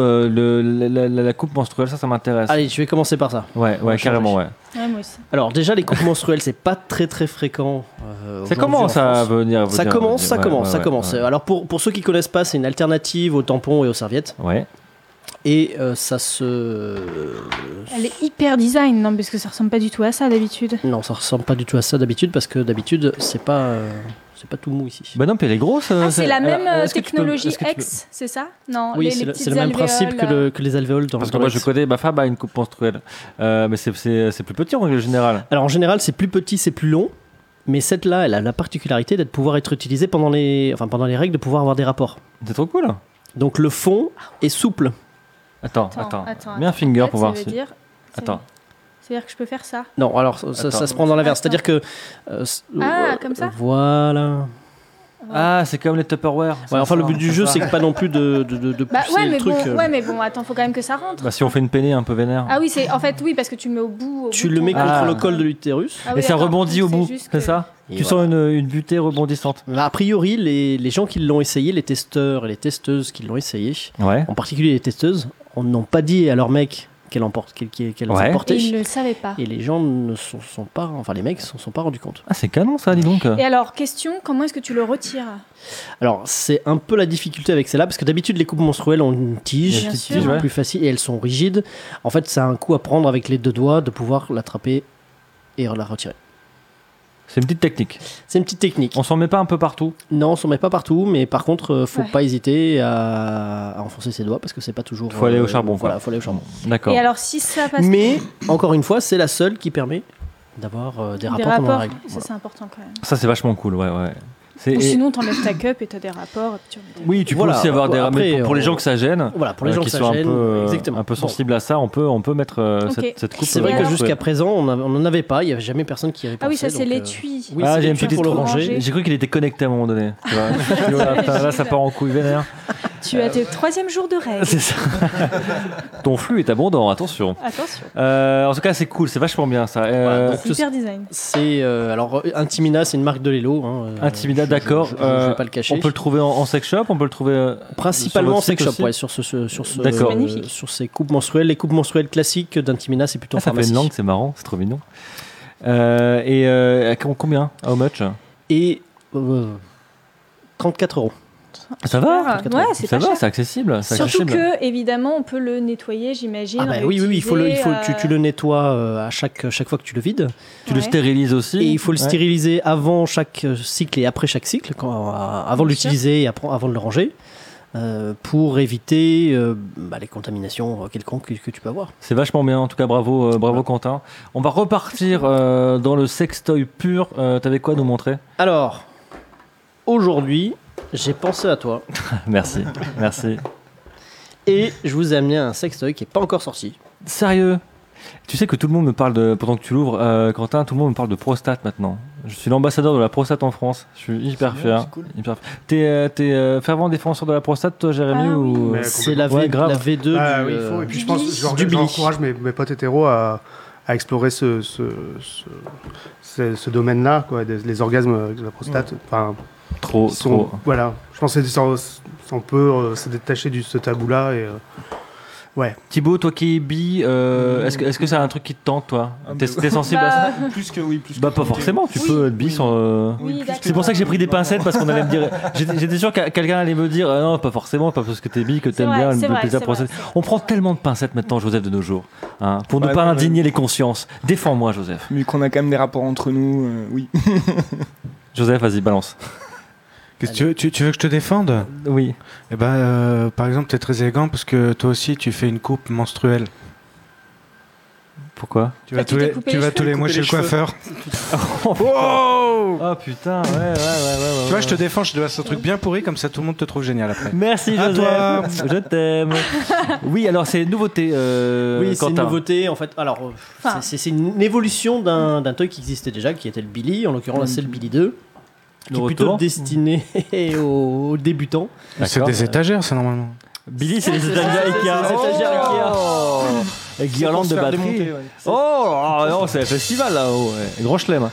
la coupe menstruelle, ça m'intéresse. Allez, je vais commencer par ça. Ouais, va carrément, changer. ouais. Ouais, moi aussi. Alors déjà les coupes menstruelles c'est pas très très fréquent. Ça aujourd'hui commence en à France. venir. Ça commence. Ouais. Alors pour ceux qui connaissent pas, c'est une alternative aux tampons et aux serviettes. Ouais. Et ça se... Elle est hyper design, non, parce que ça ressemble pas du tout à ça d'habitude. Non, ça ressemble pas du tout à ça d'habitude parce que d'habitude c'est pas tout mou ici. Bah non, puis elle est grosse. Ah, c'est la même est-ce que tu peux- technologie est-ce que tu peux- X, c'est ça? Non, Oui, les c'est petites le même principe alvéoles, que les alvéoles dans Parce que dans moi le- je connais, ma femme a une coupe menstruelle. Mais c'est plus petit en règle générale. Alors en général c'est plus petit, c'est plus long. Mais cette là, elle a la particularité d'être pouvoir être utilisée pendant les règles, de pouvoir avoir des rapports. C'est trop cool. Donc le fond est souple. Attends. Mets un En finger fait, pour voir ça veut si. dire- ça Attends. veut- C'est-à-dire que je peux faire ça. Non, alors ça Attends. se prend dans l'inverse. Attends. C'est-à-dire que... Comme ça Voilà. Ah, c'est comme les Tupperware. Ouais, enfin, le but du jeu, c'est que pas non plus de Bah pousser ouais, le mais truc. bon, ouais, mais bon, attends, faut quand même que ça rentre. Bah, si on fait une peinée un peu vénère. Ah oui, c'est en fait oui, parce que tu le mets au bout. Tu bout le de mets ton- contre Ah. le col de l'utérus. Ah Et oui, ça d'accord. rebondit au C'est bout, juste c'est que- ça? Et Tu voilà. sens une butée rebondissante. A priori, les gens qui l'ont essayé, les testeurs et les testeuses qui l'ont essayé, Ouais. en particulier les testeuses, n'ont pas dit à leur mec qu'elle Ouais. a Et porté. ils ne le savaient pas. Et les gens ne sont pas, enfin les mecs ne sont pas rendus compte. Ah, c'est canon ça, dis donc. Et alors, question, comment est-ce que tu le retires? Alors c'est un peu la difficulté avec celle-là, parce que d'habitude les coupes menstruelles ont une tige, Bien qui sûr. est ouais. plus facile, et elles sont rigides. En fait, c'est un coup à prendre avec les deux doigts de pouvoir l'attraper et la retirer. C'est une petite technique. C'est une petite technique. On s'en met pas un peu partout. Non, on s'en met pas partout, mais par contre, faut Ouais. pas hésiter à enfoncer ses doigts parce que c'est pas toujours. Faut aller au charbon, quoi. Voilà, faut aller au charbon. D'accord. Et alors, si ça passe Mais encore une fois, c'est la seule qui permet d'avoir des des rapports pendant la rapports, règle. ça Voilà. c'est important quand même. Ça, c'est vachement cool, ouais. Ou Et- sinon, t'enlèves ta cup et t'as des rapports. Et puis tu remets ta- Oui, tu peux Voilà, aussi avoir des après, mais pour les gens que ça gêne, Voilà, pour les gens qui que ça sont gêne, exactement. un peu Bon. sensibles à ça, on peut mettre Ok. cette coupe. C'est vrai Et que alors jusqu'à présent, on n'en avait pas, il n'y avait jamais personne qui y avait Ah oui, pensé, ça c'est donc, l'étui. oui, Ah, c'est j'ai une l'étui petite pour le trou. ranger. J'ai cru qu'il était connecté à un moment donné. Tu vois. Là, ça part en couille vénère. Tu as tes 3e jour de règle. C'est ça. Ton flux est abondant, attention. Attention. En tout cas, c'est cool, c'est vachement bien ça. Voilà, donc, C'est hyper design. C'est alors Intimina, c'est une marque de Lelo. Intimida, d'accord. Je vais pas le cacher. On peut le trouver en sex shop, on peut le trouver. Principalement en sur votre sex site shop, aussi ouais, sur D'accord. Magnifique. sur ces coupes menstruelles. Les coupes menstruelles classiques d'Intimina, c'est plutôt en Ah, ça fait pharmacie. une langue, c'est marrant, c'est trop mignon. Combien? How much? Et 34 €. Ça va? Ouais, c'est Ça pas va, cher. c'est accessible. C'est Surtout accessible. que, évidemment, on peut le nettoyer, j'imagine. Ah bah oui, il faut tu le nettoies à chaque fois que tu le vides. Tu le stérilises aussi. Et il faut le Ouais. stériliser avant chaque cycle et après chaque cycle, avant de Bien sûr. l'utiliser et avant de le ranger, pour éviter les contaminations quelconques que tu peux avoir. C'est vachement bien, en tout cas bravo, bravo Quentin. On va repartir dans le sextoy pur. T'avais quoi à nous montrer? Alors, aujourd'hui, j'ai pensé à toi. Merci, merci. Et je vous ai amené un sextoy qui est pas encore sorti. Sérieux? Tu sais que tout le monde me parle de, pendant que tu l'ouvres, Quentin, tout le monde me parle de prostate maintenant. Je suis l'ambassadeur de la prostate en France. Je suis hyper fier. C'est cool. Hyper fier. T'es fervent défenseur de la prostate, toi, Jérémy, Ah ou... Mais C'est la, Ouais, V, grave. la V2 Ah, du, oui, il faut. Et puis je du pense, Billy. Du Billy. j'encourage mes potes hétéros à explorer ce domaine-là, quoi, les orgasmes avec la prostate. Enfin, Trop, ils sont- trop. Voilà, je pense que on peut se détacher de ce tabou-là. Et, ouais. Thibaut, toi qui es bi, est-ce que c'est un truc qui te tente, toi? Ah, T'es bah- t'es sensible à ça? Plus que oui, plus Bah, que pas ok. forcément, tu Oui. peux être bi Oui. sans... Oui, plus d'accord. C'est pour ça que j'ai pris des pincettes, parce qu'on allait me dire... J'étais sûr que quelqu'un allait me dire non, pas forcément, pas parce que t'es bi que C'est t'aimes vrai, bien c'est le vrai, plaisir c'est prostate. vrai, c'est vrai. On prend tellement de pincettes maintenant, Joseph, de nos jours, hein, pour ne Ouais, pas non, indigner les consciences. Défends-moi, Joseph. Vu qu'on a quand même des rapports entre nous, oui. Joseph, vas-y, balance. Qu'est-ce que tu veux que je te défende? Oui. Eh ben, par exemple, t'es très élégant parce que toi aussi, tu fais une coupe menstruelle. Pourquoi? Tu vas tu t'es coupé tu les vas cheveux. tous les mois Couper chez le les cheveux. coiffeur. Oh putain, ouais. Tu vois, je te défends, je te laisse un truc bien pourri, comme ça tout le monde te trouve génial après. Merci À Joseph, toi. je t'aime. Oui, alors c'est une nouveauté, Oui, c'est une Quentin. nouveauté en fait. Alors, Enfin. c'est une évolution d'un toy qui existait déjà, qui était le Billy. En l'occurrence, là, c'est le Billy 2. Qui Le est plutôt retour. destiné aux débutants. C'est D'accord. des étagères, ça, normalement. Billy, c'est les C'est étagères ça, c'est Ikea. les étagères Ikea. Oh. Avec guirlande de batterie. Oh non, c'est un festival là-haut. Ouais. Gros chelem.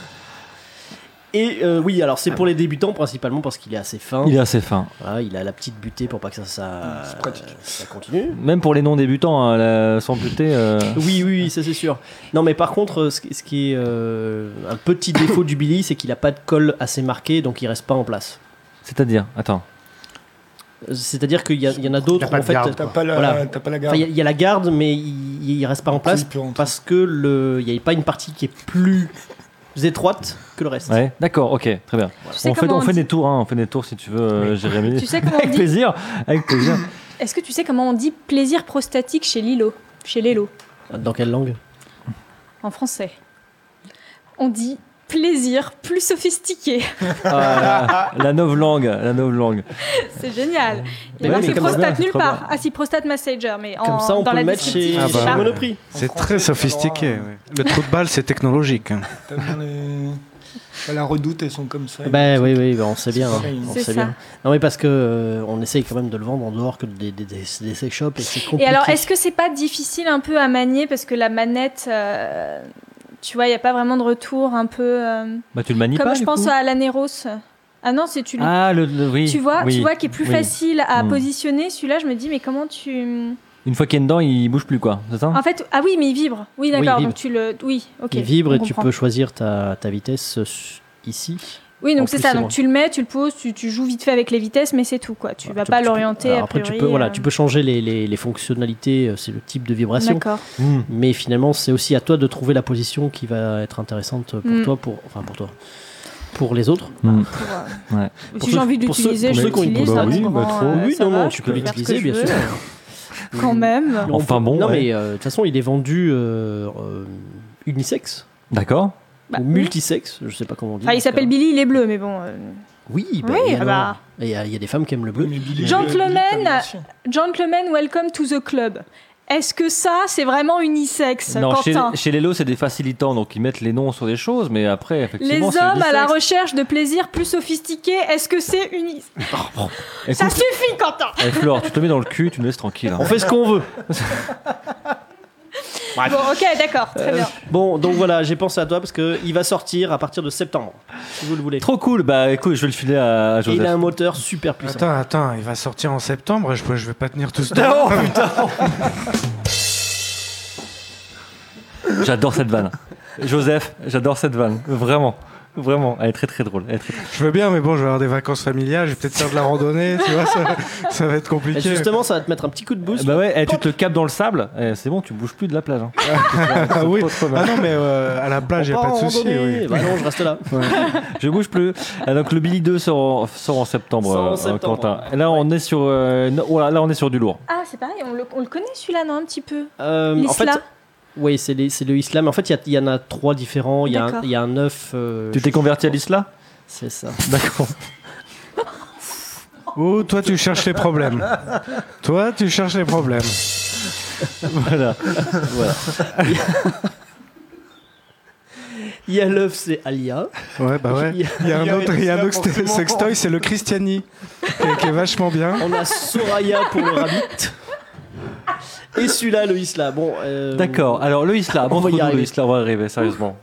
Et oui, alors c'est pour les débutants principalement parce qu'il est assez fin. Il est assez fin. Voilà, il a la petite butée pour pas que ça continue. Même pour les non-débutants, hein, sans buter. Oui, ça c'est sûr. Non, mais par contre, ce qui est un petit défaut du Billy, c'est qu'il a pas de colle assez marqué, donc il reste pas en place. C'est-à-dire, attends. C'est-à-dire qu'il y en a d'autres Il y a pas en de fait. garde, T'as pas la, Voilà. t'as pas la Enfin, garde. il y a la garde, mais il reste pas en place Il peut rentrer. parce que il y a pas une partie qui est plus étroite que le reste. Ouais, d'accord, ok, très bien. Tu sais On fait, comment on fait dit- des tours, hein, on fait des tours si tu veux, Jérémy. Tu sais comment on Avec dit plaisir, avec plaisir. Est-ce que tu sais comment on dit plaisir prostatique chez Lilo, chez Lélo, Dans quelle langue? en français? On dit plaisir plus sophistiqué. Ah, la novlangue, la novlangue. C'est génial. Il y Ouais, a mais marqué comme ça, prostate c'est nulle trop part. bien. Ah si, prostate massager, mais Comme ça, on dans peut la le mettre descriptive, chez, Ah c'est bah, pas- Monoprix. C'est français, très t'as sophistiqué. le droit. Ouais. Le trou de balle, c'est technologique. hein. T'as bien la redoute, elles sont comme ça. Bah oui, on sait bien. pareil, On C'est sait ça. bien. Non mais parce que on essaye quand même de le vendre en dehors que des sex shops et c'est compliqué. Et alors, est-ce que c'est pas difficile un peu à manier parce que la manette, tu vois, il y a pas vraiment de retour un peu Bah, tu le manies comme pas, je du pense coup à l'Aneros. Ah non, c'est tu le- Ah, oui. tu vois, oui, qui est plus oui. facile à Mm. positionner. Celui-là, je me dis, mais comment tu... Une fois qu'il est dedans, il bouge plus, quoi, c'est ça? En fait, ah oui, mais il vibre. Oui, d'accord. il Donc tu le, oui, ok. Il vibre on et tu comprend. peux choisir ta vitesse ici. Oui, en donc c'est plus, ça. c'est Donc bon. tu le mets, tu le poses, tu joues vite fait avec les vitesses, mais c'est tout, quoi. Tu vas pas l'orienter alors a après priori. tu peux tu peux changer les fonctionnalités, c'est le type de vibration. D'accord. Mais finalement, c'est aussi à toi de trouver la position qui va être intéressante pour Mm. toi, pour les autres. Mm. Pour, Ouais. Pour si j'ai ceux- envie de pour ceux- l'utiliser, pour je ceux qui ont une l'utilise. prostate. hein, Bah oui, grand, bah trop. Oui, ça non, va, non, je tu peux faire ce que l'utiliser, je bien veux. sûr. Quand même. Enfin bon, Non, ouais. mais de toute façon, il est vendu unisexe D'accord. Bah, ou oui. multisexe, je sais pas comment on dit. Enfin, il s'appelle Billy, il est bleu, mais bon. Oui, Oui, et ah alors bah. Et il y a des femmes qui aiment le bleu. Mais Billy, Gentleman. Billy, t'as l'ancien. Gentlemen, welcome to the club. Est-ce que ça, c'est vraiment unisexe, Non, Quentin chez les lots, c'est des facilitants, donc ils mettent les noms sur des choses, mais après, Les effectivement, hommes c'est à la unisexe. recherche de plaisir plus sophistiqué, est-ce que c'est unisexe Ça Écoute, suffit, Quentin. Flore, tu te mets dans le cul, tu me laisses tranquille. hein. On fait ce qu'on veut. Bon, ok, d'accord, très bien. Bon, donc voilà, j'ai pensé à toi parce que il va sortir à partir de septembre, si vous le voulez. Trop cool, bah écoute, je vais le filer à Et il Joseph. a un moteur super puissant. Attends, il va sortir en septembre, je vais pas tenir tout ce Oh, temps. putain. J'adore cette vanne. Joseph, j'adore cette vanne. Vraiment. Vraiment. Elle est très très drôle. Elle est très, très- Je veux bien, mais bon, je vais avoir des vacances familiales, je vais peut-être faire de la randonnée, tu vois, ça va être Et compliqué. justement, ça va te mettre un petit coup de boost. Bah ouais, tu te le capes dans le sable, c'est bon, tu bouges plus de la plage. hein. Ah oui, Trop bien. ah non, mais à la plage, il On n'y a part pas de en souci. randonnée. Oui. Bah non, je reste là. Je bouge plus. Donc le Billy 2 sort en septembre, Sort en septembre. Quentin. Et là, on est sur, là, on est sur du lourd. Ah, c'est pareil, on le connaît celui-là, non, un petit peu En fait, L'Isla. oui, c'est le islam. En fait, il y en a 3 différents. Il y D'accord. a un œuf. Tu t'es converti à l'islam? C'est ça. D'accord. Oh, toi, tu cherches les problèmes. Toi, tu cherches les problèmes. Voilà. Il y a l'œuf, c'est Alia. Ouais, bah ouais. Il y a un autre sextoy, c'est le Christiani, qui est vachement bien. On a Soraya pour le rabbit. Et celui-là, le Isla. Bon, D'accord. Alors le Isla, On va y le arriver. Isla, on va arriver. Sérieusement.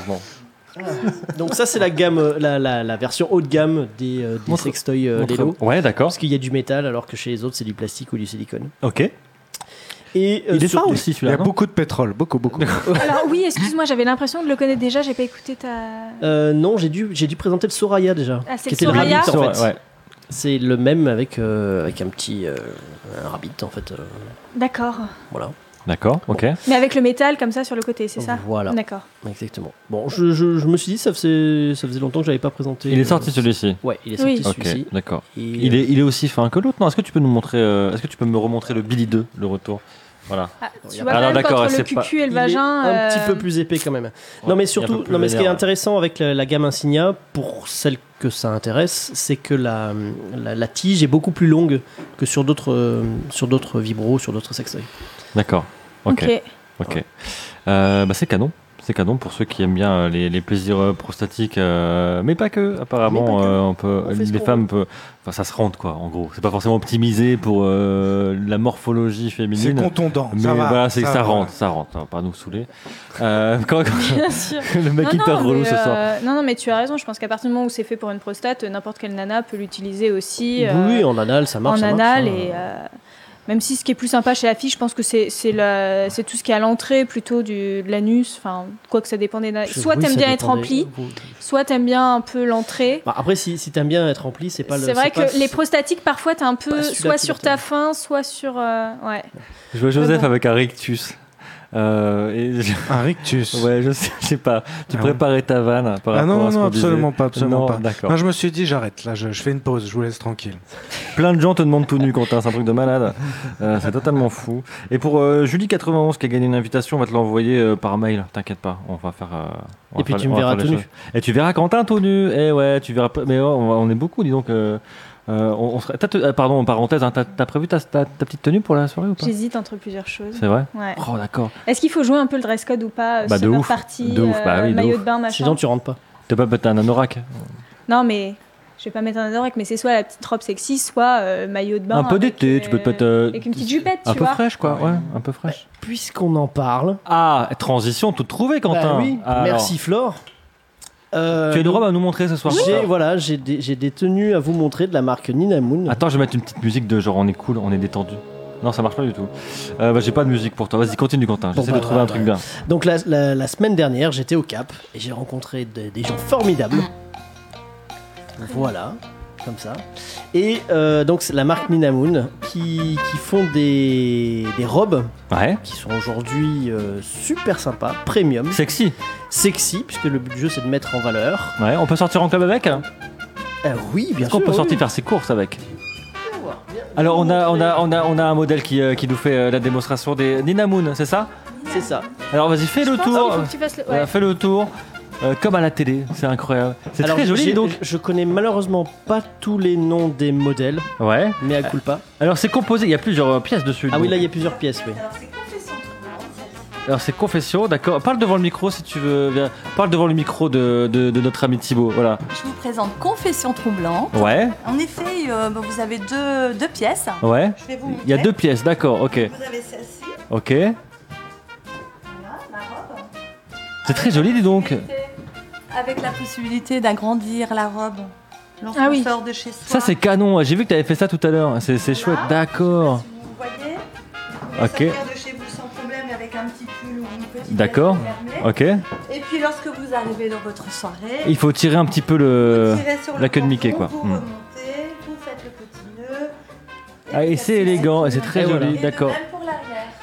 donc ça, c'est la gamme, la version haut de gamme des sextoys Lelo. Ouais, d'accord. Parce qu'il y a du métal, alors que chez les autres, c'est du plastique ou du silicone. Ok. Et Il est sur pas des- aussi Il y celui-là. a non beaucoup de pétrole, beaucoup. Alors oui, excuse-moi, j'avais l'impression de le connaître déjà, j'ai pas écouté ta... Non, j'ai dû présenter le Soraya déjà. Ah, c'est qui le était Soraya rabbit, en fait. Ouais. C'est le même avec un petit un rabbit en fait. D'accord. Voilà. D'accord. Ok. Mais avec le métal comme ça sur le côté, c'est ça? Voilà. D'accord. Exactement. Bon, je me suis dit ça faisait longtemps que j'avais pas présenté. Il est sorti celui-ci. Ouais, il est sorti Oui. Ok. celui-ci. D'accord. Et, Il est aussi fin que l'autre. Non. Est-ce que tu peux nous montrer Est-ce que tu peux me remontrer le Billy 2, le retour? Voilà. Ah, tu Alors, vois quand même d'accord, qu'entre le c'est pas- cucu et le il vagin... est un petit peu plus épais quand même. Non mais il est un surtout, peu plus non mais ce qui est vénère, intéressant avec la gamme Insignia, pour celle que ça intéresse, c'est que la tige est beaucoup plus longue que sur d'autres vibros, sur d'autres sextoys. D'accord. Ok. Ok. Bah c'est canon. C'est canon pour ceux qui aiment bien les plaisirs prostatiques, mais pas que. Apparemment, on peut, On fait ce les qu'on femmes peuvent. Enfin, ça se rentre quoi. En gros, c'est pas forcément optimisé pour la morphologie C'est féminine. contondant. Mais ça va, voilà, c'est que ça va. rentre, ça rentre. Ça va pas nous saouler. Bien sûr. Le mec hyper relou mais, ce soir. non, mais tu as raison. Je pense qu'à partir du moment où c'est fait pour une prostate, n'importe quelle nana peut l'utiliser aussi. Oui, en anal, ça marche. en ça marche, anal hein. et même si ce qui est plus sympa chez la fille, je pense que c'est tout ce qui est à l'entrée plutôt de l'anus. Enfin, quoi que ça dépend des nanas. Soit Oui, t'aimes ça bien être dépend des- rempli, soit t'aimes bien un peu l'entrée. Bah, après, si t'aimes bien être rempli, c'est pas le. C'est vrai pas- que les prostatiques, parfois, t'es un peu pas celui-là soit qui sur va ta te- faim, soit sur. Ouais. Je vois Joseph bon. avec un rictus. Un rictus. Ouais, je sais pas. Tu Ah préparais ta vanne par Ah rapport non, à ce non, qu'on absolument disait. pas, absolument Non, pas. D'accord. Non, je me suis dit, j'arrête. Là, je fais une pause. Je vous laisse tranquille. Plein de gens te demandent tout nu, Quentin, c'est un truc de malade. C'est totalement fou. Et pour Julie91 qui a gagné une invitation, on va te l'envoyer par mail. T'inquiète pas, on va faire. On va Et puis faire- tu me on va verras faire les tout nu. choses. Et tu verras Quentin tout nu. Eh ouais, tu verras. Mais on est beaucoup, dis donc. Pardon, en parenthèse, hein, t'as prévu ta petite tenue pour la soirée ou pas? J'hésite entre plusieurs choses. C'est vrai. Ouais. Oh d'accord. Est-ce qu'il faut jouer un peu le dress code ou pas Bah, de summer ouf. party, De ouf, bah oui, de maillot ouf. de bain, machin. Sinon, tu rentres pas. T'as un anorak. Non, mais je vais pas mettre un anorak, mais c'est soit la petite robe sexy, soit maillot de bain. Un peu avec, d'été, tu peux te mettre. avec une petite jupette, un tu peu vois. fraîche quoi, ouais, un peu fraîche. Puisqu'on en parle. Ah, transition toute trouvée, Quentin. Bah oui, Alors, merci Flore. Tu as une robe à nous montrer ce soir. J'ai des tenues à vous montrer de la marque Nina Moon. Attends, je vais mettre une petite musique de genre on est cool, on est détendu. Non, ça marche pas du tout. J'ai pas de musique pour toi. Vas-y, continue, Quentin. J'essaie Bon, de trouver un truc bien. Donc la semaine dernière, j'étais au Cap et j'ai rencontré des gens formidables. Voilà, comme ça. Et donc c'est la marque Nina Moon qui font des robes Ouais. qui sont aujourd'hui super sympas, premium, Sexy. sexy, puisque le but du jeu c'est de mettre en valeur. Ouais, on peut sortir en club avec. Oui, bien Est-ce qu'on sûr. peut oui. sortir faire ses courses avec? Alors on a un modèle qui nous fait la démonstration des Nina Moon, c'est ça? C'est ça. Alors vas-y, fais Je le pense qu'il tour. faut que tu fasses le... Voilà, ouais. fais le tour. Comme à la télé, c'est incroyable. C'est Alors, très joli donc. Je connais malheureusement pas tous les noms des modèles, Ouais. mais à culpa. Alors c'est composé, il y a plusieurs pièces dessus. Ah oui, donc. là il y a plusieurs pièces, oui. Alors c'est confession, d'accord. Parle devant le micro si tu veux. Viens. Parle devant le micro de notre ami Thibaut. Voilà. Je vous présente Confession troublante. Ouais, En effet, vous avez deux pièces. ouais. Je vais vous montrer. Il y a deux pièces, d'accord, ok. Vous avez celle-ci, Ok. voilà, la robe. C'est très joli, dis donc. Avec la possibilité d'agrandir la robe lorsqu'on Ah oui. sort de chez soi. Ça c'est canon, j'ai vu que tu avais fait ça tout à l'heure. C'est chouette, d'accord. Si vous voyez, vous Ok. pouvez sortir de chez vous sans problème avec un petit pull ou une petite D'accord. veste fermée. Ok. Et puis lorsque vous arrivez dans votre soirée, Il faut tirer un petit peu vous tirez sur la le queue de Mickey, plafond, quoi. Vous Hmm. remontez, vous faites le petit nœud. Ah, et vous c'est asseyez élégant, et c'est très directement. joli, Et de d'accord. même pour l'arrière.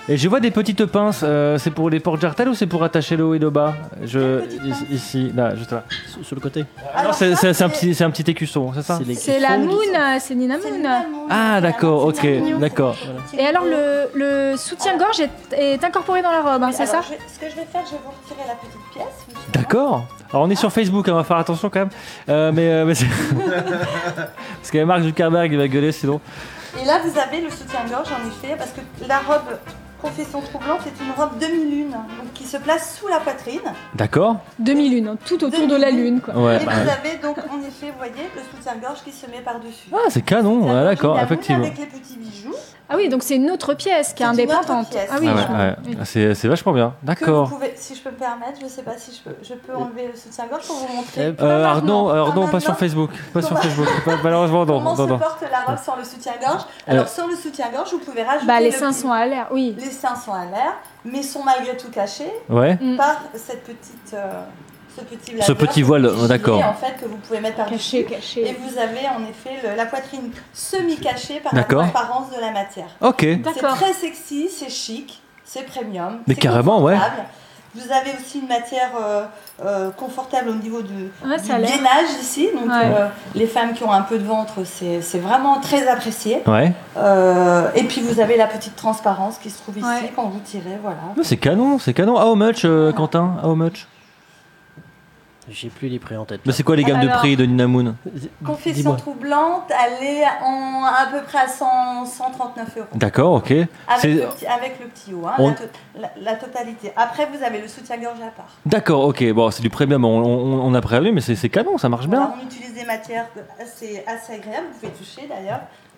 Et je vois des petites pinces. C'est pour les porte-jartelles ou c'est pour attacher le haut et le bas? Ici, là, juste là. Sur le côté. Alors, c'est un petit écusson, c'est ça? C'est la Moon, c'est Nina Moon. Ah, d'accord, ok, d'accord. Et alors, le soutien-gorge est incorporé dans la robe, hein, c'est ça? Ce que je vais faire, je vais vous retirer la petite pièce. D'accord. Alors, on est sur Facebook, on va faire attention quand même. Mais c'est... Parce qu'il y a Mark Zuckerberg, il va gueuler sinon. Et là, vous avez le soutien-gorge, en effet, parce que la robe Confession troublante, c'est une robe demi-lune, donc qui se place sous la poitrine. D'accord. Demi-lune, hein, tout autour de la lune, quoi. Ouais, et vous avez donc, en effet, vous voyez, le soutien-gorge qui se met par-dessus. Ah, c'est canon, ouais, d'accord, effectivement. Avec les petits bijoux. Ah oui, donc c'est une autre pièce qui est indépendante. Ah oui, c'est vachement bien, d'accord. Si je peux me permettre, je sais pas si je peux enlever le soutien-gorge pour vous montrer. Alors non, pas sur Facebook. Pas sur Facebook. Malheureusement, non. Comment se porte la robe sans le soutien-gorge? Alors, sur le soutien-gorge, vous pouvez rajouter. Les seins sont à l'air, oui. Les seins sont à l'air, mais sont malgré tout cachés par cette petite. Ce petit voile, d'accord. En fait, que vous pouvez mettre par-dessus. Caché. Et vous avez en effet la poitrine semi-cachée par la transparence de la matière. Ok. C'est très sexy, c'est chic, c'est premium. Mais carrément, ouais. Vous avez aussi une matière confortable au niveau du gainage ici. Donc les femmes qui ont un peu de ventre, c'est vraiment très apprécié. Ouais. Et puis vous avez la petite transparence qui se trouve ici quand vous tirez. Voilà. C'est canon, c'est canon. How much, Quentin? How much? J'ai plus les prix en tête. Mais c'est quoi les gammes de prix de Nina Moon? Confession troublante, elle est à peu près à 139 €. D'accord, ok. Avec le petit haut, hein, la totalité. Après, vous avez le soutien-gorge à part. D'accord, ok. Bon, c'est du premium, on a prévu, mais c'est canon, ça marche bien. On utilise des matières assez agréables, vous pouvez toucher d'ailleurs.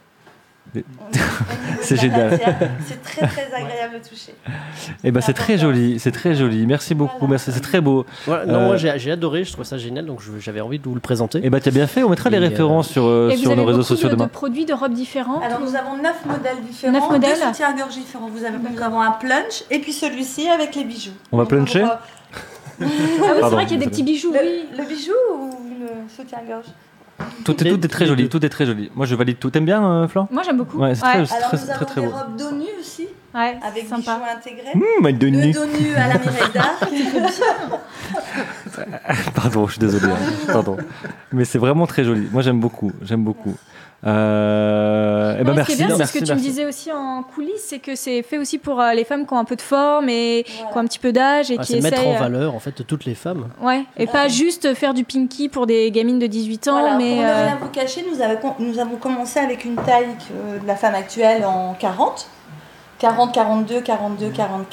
C'est génial. C'est très très agréable de toucher. Et ben c'est très joli, Merci beaucoup, voilà. Merci, c'est très beau. Voilà, non, moi j'ai adoré, je trouve ça génial, donc j'avais envie de vous le présenter. Et ben t'as bien fait, on mettra les références sur nos réseaux sociaux demain. De produits de robes différents. Alors nous avons 9 modèles différents, 2 soutiens-gorge différents. Nous avons un plunge et puis celui-ci avec les bijoux. On va pluncher. C'est vrai qu'il y a des petits bijoux. Le bijou ou le soutien-gorge? Tout est très joli, tout est très joli. Moi je valide tout. T'aimes bien, Flore? Moi j'aime beaucoup. Ouais, c'est Alors très, nous avons très des beau. robes dos nu aussi, avec sympa. bijoux intégrés. Le dos nu à la Merida. Pardon, je suis désolé. Pardon. Mais c'est vraiment très joli. Moi j'aime beaucoup. Merci. Ce qui est bien, c'est ce que tu me disais aussi en coulisses, c'est que c'est fait aussi pour les femmes qui ont un peu de forme et qui ont un petit peu d'âge et qui essayent... mettre en valeur en fait toutes les femmes. Ouais, et pas juste faire du pinky pour des gamines de 18 ans. Voilà, mais pour ne rien vous cacher, nous avons commencé avec une taille de la femme actuelle en 40, 42, 44,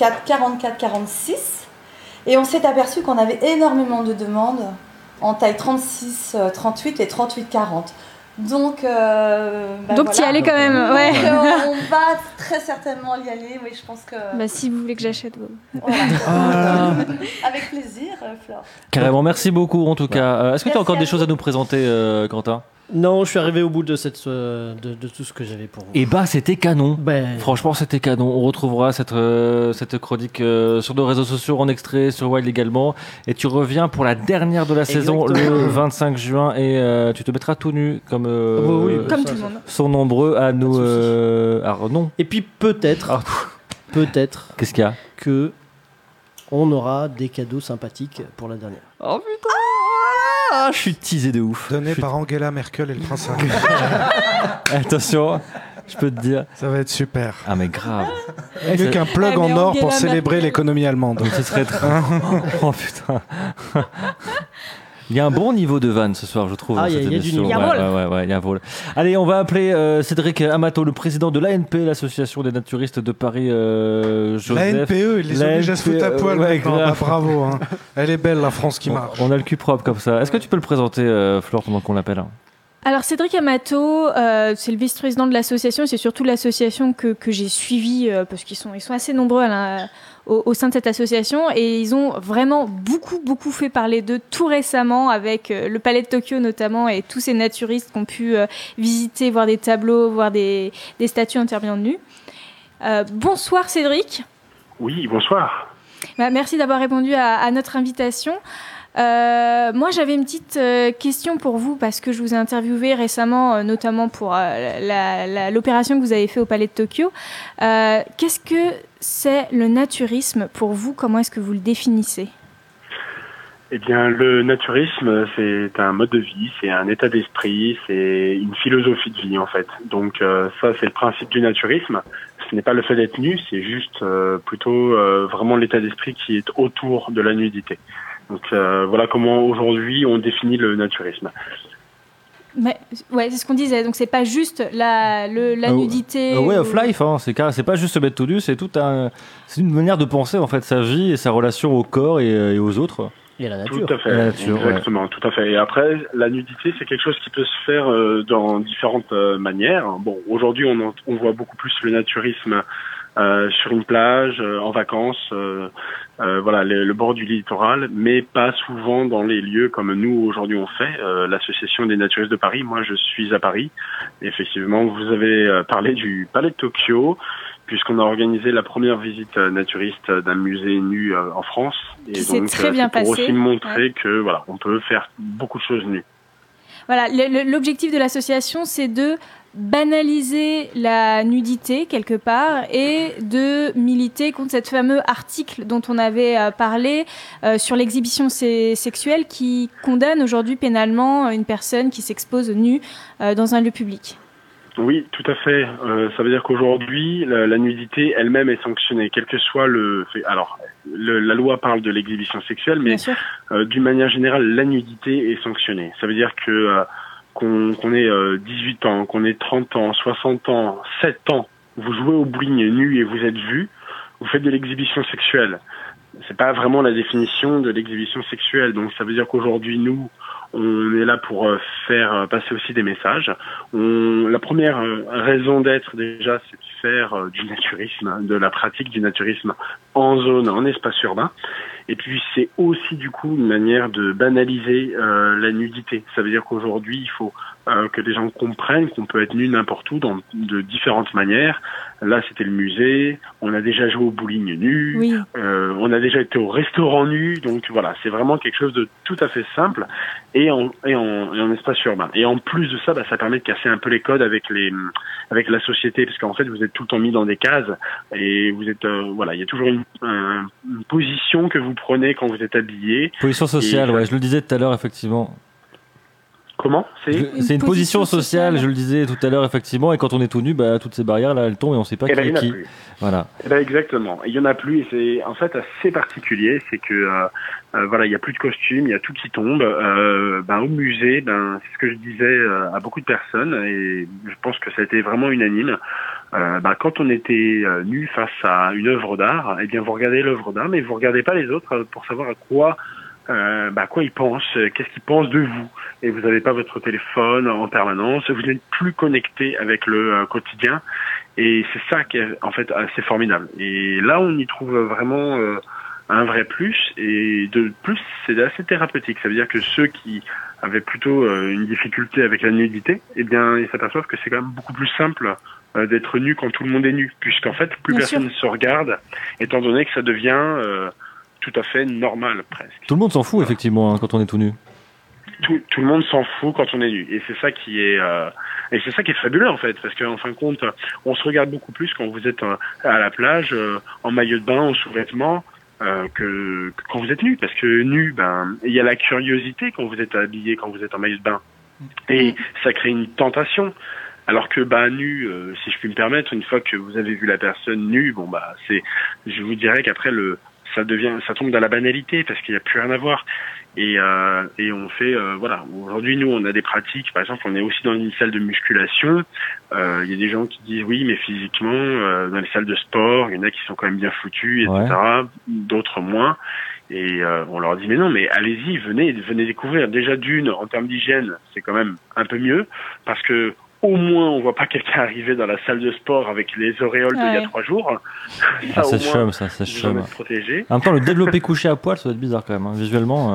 46. Et on s'est aperçu qu'on avait énormément de demandes en taille 36, 38 et 38, 40. Donc tu y allais quand même, ouais. On va très certainement y aller, oui, je pense que... si vous voulez que j'achète. Voilà. Avec plaisir, Flore. Carrément, merci beaucoup en tout cas. Est-ce que tu as encore des choses à nous présenter, Quentin? Non, je suis arrivé au bout de tout ce que j'avais pour vous. Et c'était canon. Franchement, c'était canon. On retrouvera cette chronique sur nos réseaux sociaux en extrait, sur Wild également. Et tu reviens pour la dernière de la saison le 25 juin et tu te mettras tout nu comme comme tout le monde. Sont nombreux à nous. Alors non. Et puis peut-être. Qu'est-ce qu'il y a? Que on aura des cadeaux sympathiques pour la dernière. Oh putain! Je suis teasé de ouf. Donné par Angela Merkel et le prince Harry. Attention, je peux te dire. Ça va être super. Ah mais grave. Mieux qu'un plug en or pour célébrer l'économie allemande. Ce serait très... Oh putain. Il y a un bon niveau de vanne ce soir, je trouve. Il y a du niveau. Il y a un vol. Allez, on va appeler Cédric Amato, le président de l'ANPE, l'association des naturistes de Paris. Joseph. L'ANPE, il les oblige à se foutre à poil. Bravo. Hein. Elle est belle, la France qui marche. On a le cul propre comme ça. Est-ce que tu peux le présenter, Flore, pendant qu'on l'appelle? Alors Cédric Amato, c'est le vice-président de l'association, et c'est surtout l'association que j'ai suivie parce qu'ils sont assez nombreux au sein de cette association et ils ont vraiment beaucoup fait parler d'eux tout récemment avec le Palais de Tokyo notamment et tous ces naturistes qui ont pu visiter, voir des tableaux, voir des statues entièrement nues. Bonsoir Cédric. Oui, bonsoir. Merci d'avoir répondu à notre invitation. Moi, j'avais une petite question pour vous parce que je vous ai interviewé récemment, notamment pour l'opération que vous avez fait au Palais de Tokyo. Qu'est-ce que c'est le naturisme pour vous? Comment est-ce que vous le définissez? Eh bien, le naturisme, c'est un mode de vie, c'est un état d'esprit, c'est une philosophie de vie, en fait. Donc, ça, c'est le principe du naturisme. Ce n'est pas le fait d'être nu, c'est juste plutôt vraiment l'état d'esprit qui est autour de la nudité. Donc, voilà comment aujourd'hui on définit le naturisme. Mais, ouais, c'est ce qu'on disait. Donc, c'est pas juste la nudité. Way of life, hein. C'est pas juste se mettre tout nu, c'est une manière de penser, en fait, sa vie et sa relation au corps et aux autres. Et la nature. Tout à fait, exactement, tout à fait. Et après, la nudité, c'est quelque chose qui peut se faire dans différentes manières. Bon, aujourd'hui, on voit beaucoup plus le naturisme sur une plage, en vacances, voilà, le bord du littoral, mais pas souvent dans les lieux comme nous aujourd'hui on fait. L'association des naturistes de Paris, moi je suis à Paris. Et effectivement, vous avez parlé du Palais de Tokyo, puisqu'on a organisé la première visite naturiste d'un musée nu en France. Et qui s'est donc, très bien pour passé. aussi montrer que voilà, on peut faire beaucoup de choses nues. Voilà, l'objectif de l'association, c'est de banaliser la nudité quelque part et de militer contre cette fameux article dont on avait parlé sur l'exhibition sexuelle qui condamne aujourd'hui pénalement une personne qui s'expose nue dans un lieu public. Oui, tout à fait. Ça veut dire qu'aujourd'hui, la nudité elle-même est sanctionnée, quel que soit le fait. Alors, la loi parle de l'exhibition sexuelle, mais d'une manière générale, la nudité est sanctionnée. Ça veut dire que qu'on ait 18 ans, qu'on ait 30 ans, 60 ans, 7 ans, vous jouez au bowling nu et vous êtes vu, vous faites de l'exhibition sexuelle. C'est pas vraiment la définition de l'exhibition sexuelle. Donc ça veut dire qu'aujourd'hui, nous, on est là pour faire passer aussi des messages. La première raison d'être déjà, c'est de faire du naturisme, de la pratique du naturisme en zone, en espace urbain. Et puis c'est aussi du coup une manière de banaliser la nudité. Ça veut dire qu'aujourd'hui, il faut que les gens comprennent qu'on peut être nu n'importe où, de différentes manières. Là, c'était le musée. On a déjà joué au bowling nu. Oui. On a déjà été au restaurant nu. Donc voilà, c'est vraiment quelque chose de tout à fait simple et en espace urbain. Et en plus de ça, ça permet de casser un peu les codes avec la société, parce qu'en fait, vous êtes tout le temps mis dans des cases et vous êtes voilà, il y a toujours une position que vous prenez quand vous êtes habillé. Position sociale, ouais, je le disais tout à l'heure, effectivement. Comment? C'est une position sociale, je le disais tout à l'heure, effectivement, et quand on est tout nu, toutes ces barrières là, elles tombent et on ne sait pas qui est qui. Voilà. Exactement. Il y en a plus, et c'est en fait assez particulier, c'est que voilà, il y a plus de costumes, il y a tout qui tombe. Au musée, c'est ce que je disais à beaucoup de personnes, et je pense que ça a été vraiment unanime. Quand on était nu face à une œuvre d'art, eh bien vous regardez l'œuvre d'art, mais vous regardez pas les autres pour savoir à quoi ils pensent, qu'est-ce qu'ils pensent de vous. Et vous n'avez pas votre téléphone en permanence, vous n'êtes plus connecté avec le quotidien. Et c'est ça qui est en fait assez formidable. Et là, on y trouve vraiment un vrai plus. Et de plus, c'est assez thérapeutique. Ça veut dire que ceux qui avaient plutôt une difficulté avec la nudité, eh bien, ils s'aperçoivent que c'est quand même beaucoup plus simple d'être nu quand tout le monde est nu, puisqu'en fait, plus personne ne se regarde, étant donné que ça devient tout à fait normal, presque. Tout le monde s'en fout, effectivement, quand on est tout nu. Tout le monde s'en fout quand on est nu. Et c'est ça qui est fabuleux, en fait, parce qu'en fin de compte, on se regarde beaucoup plus quand vous êtes à la plage, en maillot de bain, en sous-vêtements, que quand vous êtes nu. Parce que nu, il y a la curiosité quand vous êtes habillé, quand vous êtes en maillot de bain. Et ça crée une tentation. Alors que nu, si je puis me permettre, une fois que vous avez vu la personne nue, je vous dirais qu'après ça tombe dans la banalité parce qu'il n'y a plus rien à voir. Et on fait, voilà. Aujourd'hui, nous, on a des pratiques. Par exemple, on est aussi dans une salle de musculation. Il y a des gens qui disent oui, mais physiquement, dans les salles de sport, il y en a qui sont quand même bien foutus, etc. Ouais. D'autres moins. Et on leur dit mais non, mais allez-y, venez découvrir. Déjà en termes d'hygiène, c'est quand même un peu mieux parce que au moins, on voit pas quelqu'un arriver dans la salle de sport avec les auréoles d'il y a 3 jours. C'est chum, ça, c'est chum. Protégé. En même temps, le développé couché à poil, ça doit être bizarre quand même, hein, visuellement.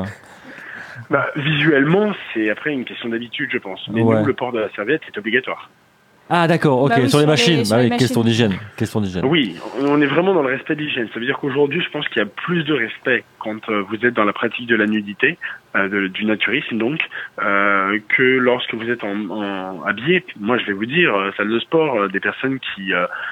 Visuellement, c'est après une question d'habitude, je pense. Mais nous, le port de la serviette est obligatoire. Ah d'accord, ok, Bah oui, sur les sur machines. les- sur Bah les oui, question machines. d'hygiène. Oui, on est vraiment dans le respect de l'hygiène. Ça veut dire qu'aujourd'hui, je pense qu'il y a plus de respect quand vous êtes dans la pratique de la nudité, du naturisme donc, que lorsque vous êtes en habillé. Moi, je vais vous dire, salle de sport, des personnes qui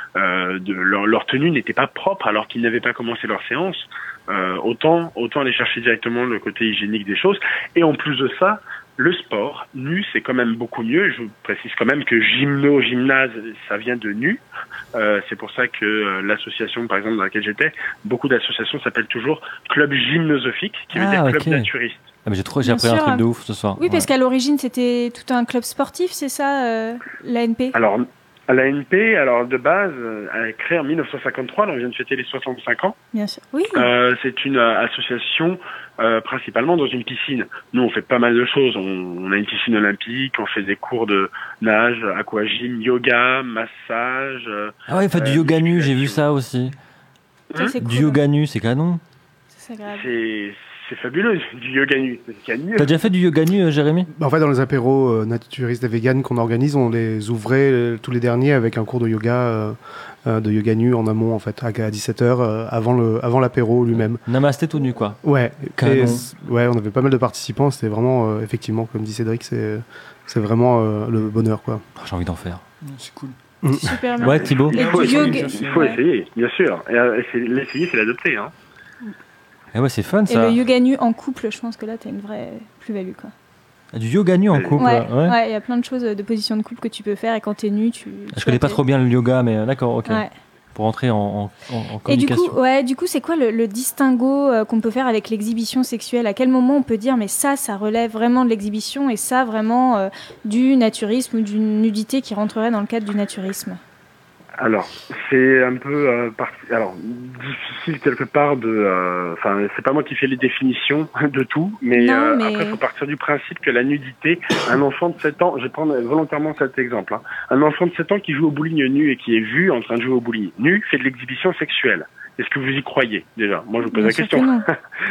leur tenue n'était pas propre alors qu'ils n'avaient pas commencé leur séance. Autant aller chercher directement le côté hygiénique des choses. Et en plus de ça, le sport, nu, c'est quand même beaucoup mieux. Je vous précise quand même que gymnase, ça vient de nu. C'est pour ça que l'association, par exemple, dans laquelle j'étais, beaucoup d'associations s'appellent toujours club gymnosophique, qui veut dire club ok. naturiste. Ah, mais j'ai Bien appris un sûr. truc de ouf ce soir. Oui, parce qu'à l'origine, c'était tout un club sportif, c'est ça, l'ANP? Alors, à l'ANP, alors de base, elle est créée en 1953, là on vient de fêter les 65 ans. Bien sûr. Oui. C'est une association principalement dans une piscine. Nous, on fait pas mal de choses. On a une piscine olympique, on fait des cours de nage, aquagym, yoga, massage. Ah ouais, faites du yoga nu, j'ai vu ça aussi. Ça, c'est Du cool. yoga nu, c'est canon. C'est agréable. C'est fabuleux, du yoga nu. C'est mieux. T'as déjà fait du yoga nu, Jérémy? En fait, dans les apéros naturistes et véganes qu'on organise, on les ouvrait tous les derniers avec un cours de yoga nu en amont, en fait, à 17h, avant l'apéro lui-même. Namasté tout nu, quoi. Ouais, Canon. ouais, on avait pas mal de participants, c'était vraiment, effectivement, comme dit Cédric, c'est vraiment le bonheur, quoi. Oh, j'ai envie d'en faire. C'est cool. C'est super bien. Ouais, Thibaut? Et Il faut du essayer, yoga. il faut essayer, bien sûr. Et l'essayer, c'est l'adopter. Hein. Eh ouais, c'est fun Et ça. le yoga nu en couple, je pense que là, t'as une vraie plus-value, quoi. Du yoga nu en couple. Ouais, Ouais. ouais, il y a plein de choses de position de couple que tu peux faire et quand t'es nu, Je connais pas trop bien le yoga, mais d'accord, ok. Ouais. Pour entrer en Et du communication. coup, c'est quoi le distinguo qu'on peut faire avec l'exhibition sexuelle? À quel moment on peut dire, mais ça relève vraiment de l'exhibition et ça vraiment du naturisme ou d'une nudité qui rentrerait dans le cadre du naturisme? Alors, c'est un peu difficile quelque part de... Enfin, c'est pas moi qui fais les définitions de tout, mais, Non, mais- après, il faut partir du principe que la nudité, un enfant de 7 ans, je vais prendre volontairement cet exemple, hein, un enfant de 7 ans qui joue au bowling nu et qui est vu en train de jouer au bowling nu fait de l'exhibition sexuelle. Est-ce que vous y croyez, déjà? Moi, je vous pose Bien la sûr question. que non.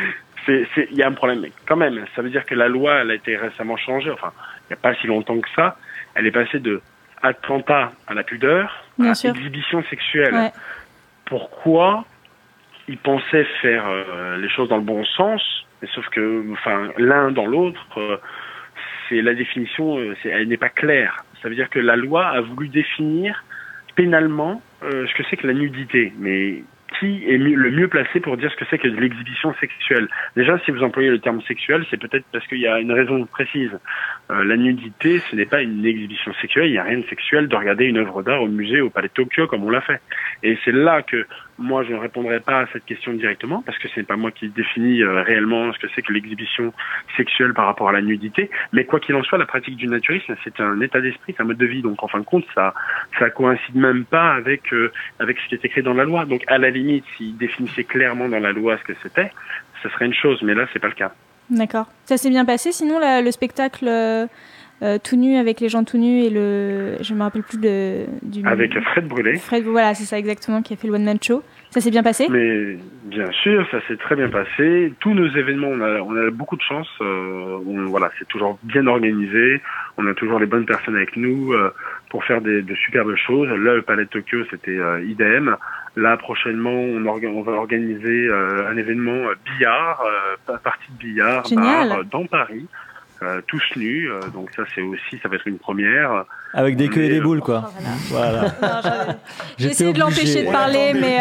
Il y a un problème, mais quand même, ça veut dire que la loi, elle a été récemment changée, enfin, il n'y a pas si longtemps que ça, elle est passée de attentat à la pudeur Bien à sûr. exhibition sexuelle. Ouais. Pourquoi ils pensaient faire les choses dans le bon sens, mais sauf que, enfin, l'un dans l'autre, c'est la définition, elle n'est pas claire. Ça veut dire que la loi a voulu définir pénalement ce que c'est que la nudité, mais qui est le mieux placé pour dire ce que c'est que de l'exhibition sexuelle? Déjà, si vous employez le terme sexuel, c'est peut-être parce qu'il y a une raison précise. La nudité, ce n'est pas une exhibition sexuelle, il n'y a rien de sexuel de regarder une œuvre d'art au musée, au Palais de Tokyo, comme on l'a fait. Et c'est là que moi, je ne répondrai pas à cette question directement, parce que ce n'est pas moi qui définis réellement ce que c'est que l'exhibition sexuelle par rapport à la nudité. Mais quoi qu'il en soit, la pratique du naturisme, c'est un état d'esprit, c'est un mode de vie. Donc, en fin de compte, ça coïncide même pas avec ce qui est écrit dans la loi. Donc, à la limite, s'il définissait clairement dans la loi ce que c'était, ce serait une chose, mais là, c'est pas le cas. D'accord. Ça s'est bien passé, sinon le spectacle tout nu avec les gens tout nus et je me rappelle plus du... Avec Fred Brûlé. Fred, voilà, c'est ça exactement, qui a fait le one man show. Ça s'est bien passé? Mais bien sûr, ça s'est très bien passé. Tous nos événements, on a beaucoup de chance. Voilà, c'est toujours bien organisé. On a toujours les bonnes personnes avec nous pour faire de superbes choses. Là, le Palais de Tokyo, c'était idem. Là, prochainement, on va organiser un événement billard, partie de billard, Génial. bar, dans Paris. Tous nus, donc ça va être une première. Avec des queues et des boules, quoi. Voilà. J'ai J'étais essayé de l'empêcher obligé. de parler, mais...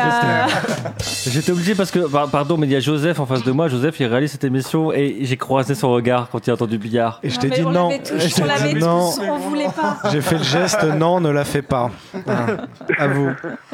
J'étais obligé parce que, pardon, mais il y a Joseph en face de moi. Joseph, il réalise cette émission et j'ai croisé son regard quand il a entendu billard. Et je t'ai dit non. On l'avait tous, on voulait pas. J'ai fait le geste non, ne la fais pas. Ah, à vous.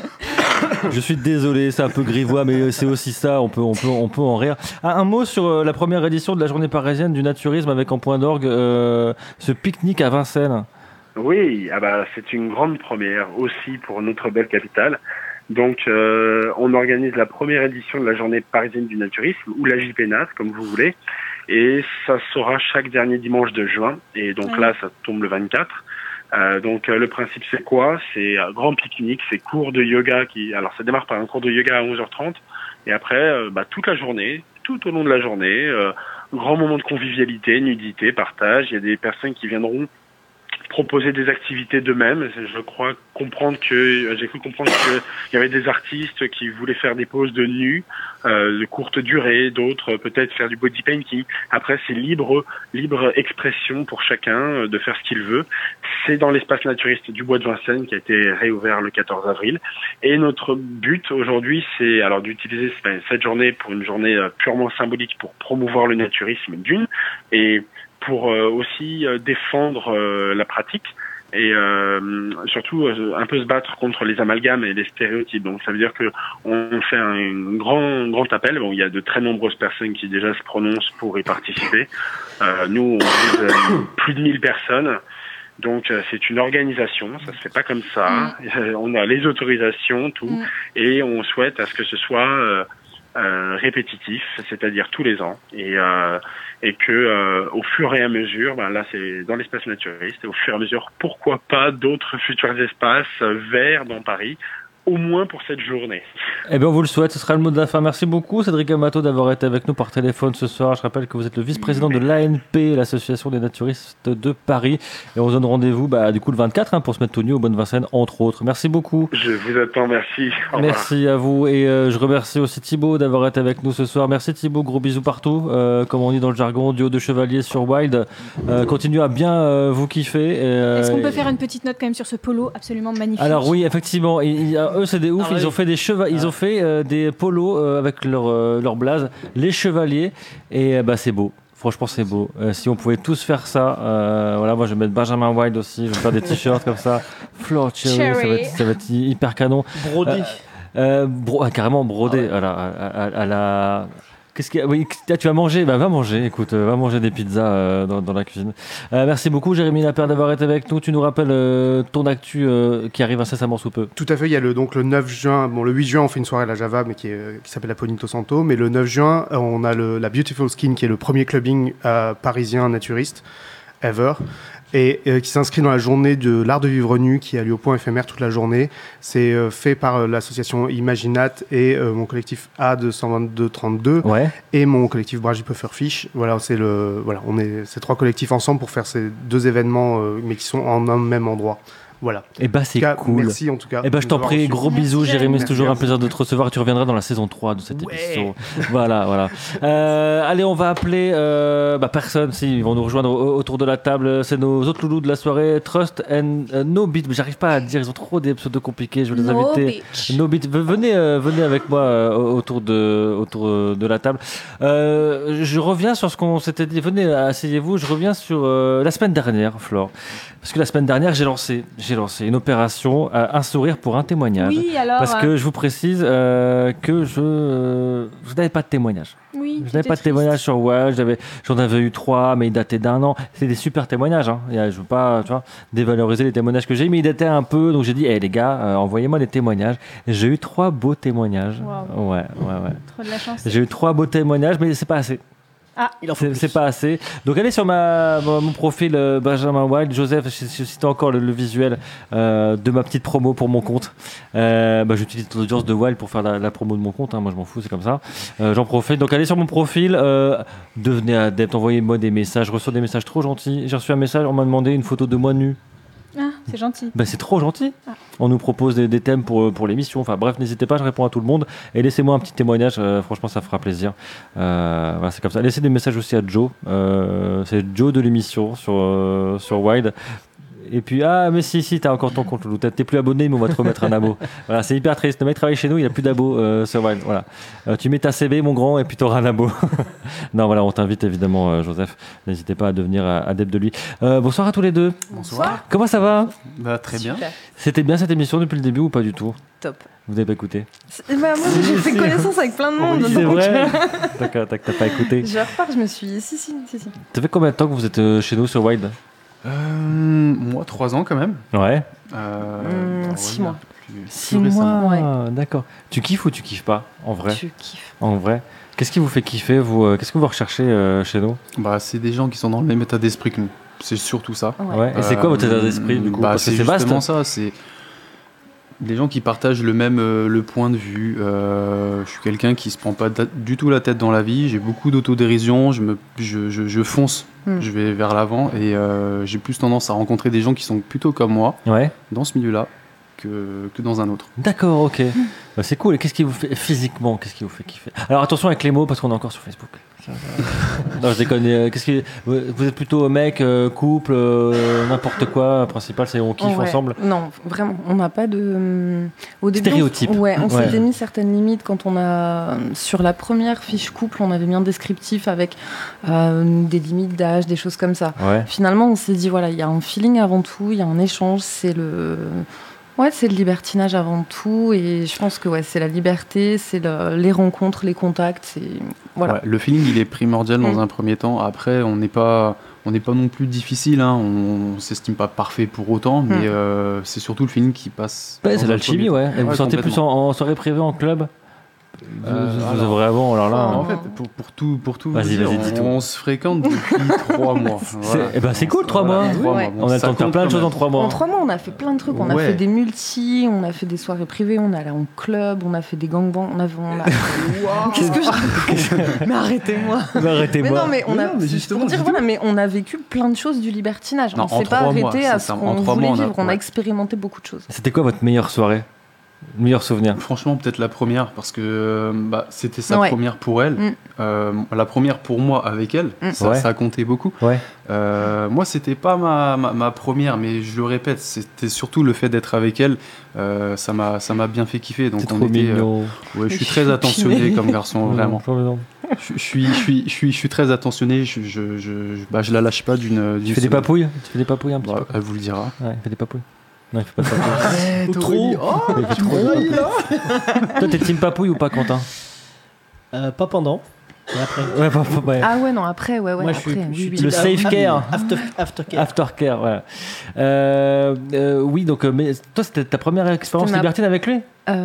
Je suis désolé, c'est un peu grivois, mais c'est aussi ça, on peut en rire. Un mot sur la première édition de la journée parisienne du naturisme avec en point d'orgue ce pique-nique à Vincennes. Oui, c'est une grande première aussi pour notre belle capitale. Donc, on organise la première édition de la journée parisienne du naturisme, ou la JPNAT, comme vous voulez. Et ça sera chaque dernier dimanche de juin. Et donc là, ça tombe le 24. Donc le principe c'est quoi? C'est un grand pique-nique, c'est cours de yoga alors ça démarre par un cours de yoga à 11h30 et après toute la journée, tout au long de la journée, grand moment de convivialité, nudité, partage. Il y a des personnes qui viendront proposer des activités d'eux-mêmes. Je crois j'ai cru comprendre qu'il y avait des artistes qui voulaient faire des poses de nu, de courte durée, d'autres peut-être faire du body painting. Après, c'est libre expression pour chacun de faire ce qu'il veut. C'est dans l'espace naturiste du Bois de Vincennes qui a été réouvert le 14 avril. Et notre but aujourd'hui, c'est alors d'utiliser cette journée pour une journée purement symbolique pour promouvoir le naturisme d'une et pour aussi défendre la pratique et surtout un peu se battre contre les amalgames et les stéréotypes. Donc ça veut dire que on fait un grand appel. Bon, il y a de très nombreuses personnes qui déjà se prononcent pour y participer. Nous, on vise plus de 1000 personnes. Donc c'est une organisation, ça se fait pas comme ça. On a les autorisations, tout, et on souhaite à ce que ce soit répétitif, c'est-à-dire tous les ans, et que au fur et à mesure, là c'est dans l'espace naturiste, et au fur et à mesure, pourquoi pas d'autres futurs espaces verts dans Paris, au moins pour cette journée. Eh bien, on vous le souhaite, ce sera le mot de la fin. Merci beaucoup, Cédric Amato, d'avoir été avec nous par téléphone ce soir. Je rappelle que vous êtes le vice-président de l'ANP, l'Association des naturistes de Paris. Et on vous donne rendez-vous du coup le 24 pour se mettre tout nu au Bois de Vincennes, entre autres. Merci beaucoup. Je vous attends, merci. Merci à vous. Et je remercie aussi Thibaut d'avoir été avec nous ce soir. Merci Thibaut, gros bisous partout. Comme on dit dans le jargon, duo de chevaliers sur Wild. Continuez à bien vous kiffer. Est-ce qu'on peut faire une petite note quand même sur ce polo absolument magnifique? Alors oui, effectivement, eux c'est des ouf, ils ont fait des polos avec leur blaze, les chevaliers, et c'est beau. Franchement, c'est beau. Si on pouvait tous faire ça, voilà, moi je vais mettre Benjamin Wild aussi, je vais faire des t-shirts comme ça. Floor Cherry, ça va être hyper canon. Brodé. Carrément brodé. Voilà, à la. Qu'est-ce qu'il y a? Oui, tu vas manger, va manger, écoute, va manger des pizzas dans la cuisine. Merci beaucoup Jérémy Lapère d'avoir été avec nous. Tu nous rappelles ton actu qui arrive incessamment sous peu. Tout à fait, il y a le 9 juin, le 8 juin on fait une soirée à la Java mais qui s'appelle la Ponito Santo, mais le 9 juin on a la Beautiful Skin qui est le premier clubbing parisien naturiste ever. Et qui s'inscrit dans la journée de l'art de vivre nu qui a lieu au Point Éphémère toute la journée. C'est fait par l'association Imaginate et mon collectif A22232 et mon collectif Bragi Pufferfish. Voilà, on est ces trois collectifs ensemble pour faire ces deux événements mais qui sont en un même endroit. Voilà. Et c'est cool. Merci en tout cas. Et je t'en prie, gros bisous Jérémy, c'est toujours un plaisir de te recevoir. Tu reviendras dans la saison 3 de cette émission. Voilà. Allez, on va appeler personne, si ils vont nous rejoindre autour de la table. C'est nos autres loulous de la soirée, Trust and No Beat. J'arrive pas à dire, ils ont trop des pseudos compliqués. Je vais les inviter. No Beat. Venez avec moi autour de la table. Je reviens sur ce qu'on s'était dit. Venez, asseyez-vous. Je reviens sur la semaine dernière, Flore. Parce que la semaine dernière, j'ai lancé une opération, un sourire pour un témoignage. Oui, alors. Parce que je vous précise que je n'avais pas de témoignage. Oui. Je n'avais pas de témoignage sur Wild. J'en avais eu 3, mais ils dataient d'1 an. C'était des super témoignages. Hein. Je ne veux pas dévaloriser les témoignages que j'ai eu, mais ils dataient un peu. Donc j'ai dit, les gars, envoyez-moi des témoignages. Et j'ai eu 3 beaux témoignages. Wow. Ouais. Trop de la chance. J'ai eu 3 beaux témoignages, mais c'est pas assez. C'est pas assez. Donc allez sur mon profil Benjamin Wild. Joseph, je cite encore le visuel de ma petite promo pour mon compte. J'utilise l'audience de Wild pour faire la promo de mon compte. Moi je m'en fous, c'est comme ça. J'en profite. Donc allez sur mon profil, devenez adepte, envoyez-moi des messages. Je reçois des messages trop gentils. J'ai reçu un message, on m'a demandé une photo de moi nu. Ah, c'est gentil. C'est trop gentil. On nous propose des thèmes pour l'émission. Enfin bref, n'hésitez pas, je réponds à tout le monde. Et laissez-moi un petit témoignage, franchement ça fera plaisir. C'est comme ça. Laissez des messages aussi à Joe. C'est Joe de l'émission sur Wild. Et puis, mais si, t'as encore ton compte, Loulou. T'es plus abonné, mais on va te remettre un abo. Voilà, c'est hyper triste. Le mec travaille chez nous, il a plus d'abo sur Wild. Voilà. Tu mets ta CV, mon grand, et puis t'auras un abo. Non, voilà, on t'invite évidemment, Joseph. N'hésitez pas à devenir adepte de lui. Bonsoir à tous les deux. Bonsoir. Comment ça va? Très bien. C'était bien cette émission depuis le début ou pas du tout? Top. Vous n'avez pas écouté? Moi, j'ai fait connaissance avec plein de monde. C'est vrai. D'accord, t'as pas écouté. Je repars, je me suis... Si. Ça fait combien de temps que vous êtes chez nous sur Wild? Moi, 3 ans quand même. Ouais. 6 mois. 6 mois, ouais. D'accord. Tu kiffes ou tu kiffes pas, en vrai? Je kiffe. En vrai. Qu'est-ce qui vous fait kiffer, vous? Qu'est-ce que vous recherchez chez nous? C'est des gens qui sont dans le même état d'esprit que nous. C'est surtout ça. Ouais. Et c'est quoi votre état d'esprit, du coup? Parce c'est que c'est vaste. justement ça. Des gens qui partagent le point de vue. Je suis quelqu'un qui se prend pas du tout la tête dans la vie. J'ai beaucoup d'autodérision. Je fonce. Je vais vers l'avant et j'ai plus tendance à rencontrer des gens qui sont plutôt comme moi dans ce milieu-là que dans un autre. D'accord, ok. Bah, c'est cool. Et qu'est-ce qui vous fait physiquement? Qu'est-ce qui vous fait kiffer? Alors attention avec les mots parce qu'on est encore sur Facebook. Non, je déconne. Vous êtes plutôt mec, couple, n'importe quoi. Principal, c'est on kiffe ensemble. Non, vraiment, on n'a pas de au début, stéréotype. On s'était mis certaines limites quand on a sur la première fiche couple, on avait mis un descriptif avec des limites d'âge, des choses comme ça. Ouais. Finalement, on s'est dit voilà, il y a un feeling avant tout, il y a un échange, c'est le libertinage avant tout, et je pense que c'est la liberté, c'est les rencontres, les contacts, voilà. Ouais, le feeling, il est primordial dans un premier temps. Après, on n'est pas non plus difficile, hein. On s'estime pas parfait pour autant, mais c'est surtout le feeling qui passe. C'est l'alchimie, Et vous sentez plus en soirée privée, en club? Vous vraiment, alors là. En fait, pour tout vas-y, dis tout. On se fréquente depuis 3 mois. Voilà. C'est cool, 3 mois. On a le temps de faire plein de choses en 3 mois. En 3 mois, on a fait plein de trucs. On a fait des multis, on a fait des soirées privées, on est allé en club, on a fait des gangbangs. Qu'est-ce que je. Mais arrêtez-moi. Mais non, mais on a. Justement, mais on a vécu plein de choses du libertinage. On ne s'est pas arrêté à ce qu'on voulait vivre. On a expérimenté beaucoup de choses. C'était quoi votre meilleure soirée? Meilleur souvenir? Franchement, peut-être la première, parce que c'était sa première pour elle. La première pour moi avec elle, ça a compté beaucoup. Moi, c'était pas ma première, mais je le répète, c'était surtout le fait d'être avec elle. Ça m'a bien fait kiffer. Donc on était. Je suis très attentionné comme garçon, vraiment. Je suis très attentionné. Je la lâche pas d'une. Tu fais des papouilles? Tu fais des papouilles un petit peu? Elle vous le dira. Ouais, il fait des papouilles. Non, il fait pas de papouille. Toi, t'es team papouille ou pas, Quentin? Pas pendant. Mais après. Ah ouais, non, après, Moi, après, je suis le safe care. Aftercare. Aftercare, voilà. Oui, donc, mais toi, c'était ta première expérience libertine avec lui?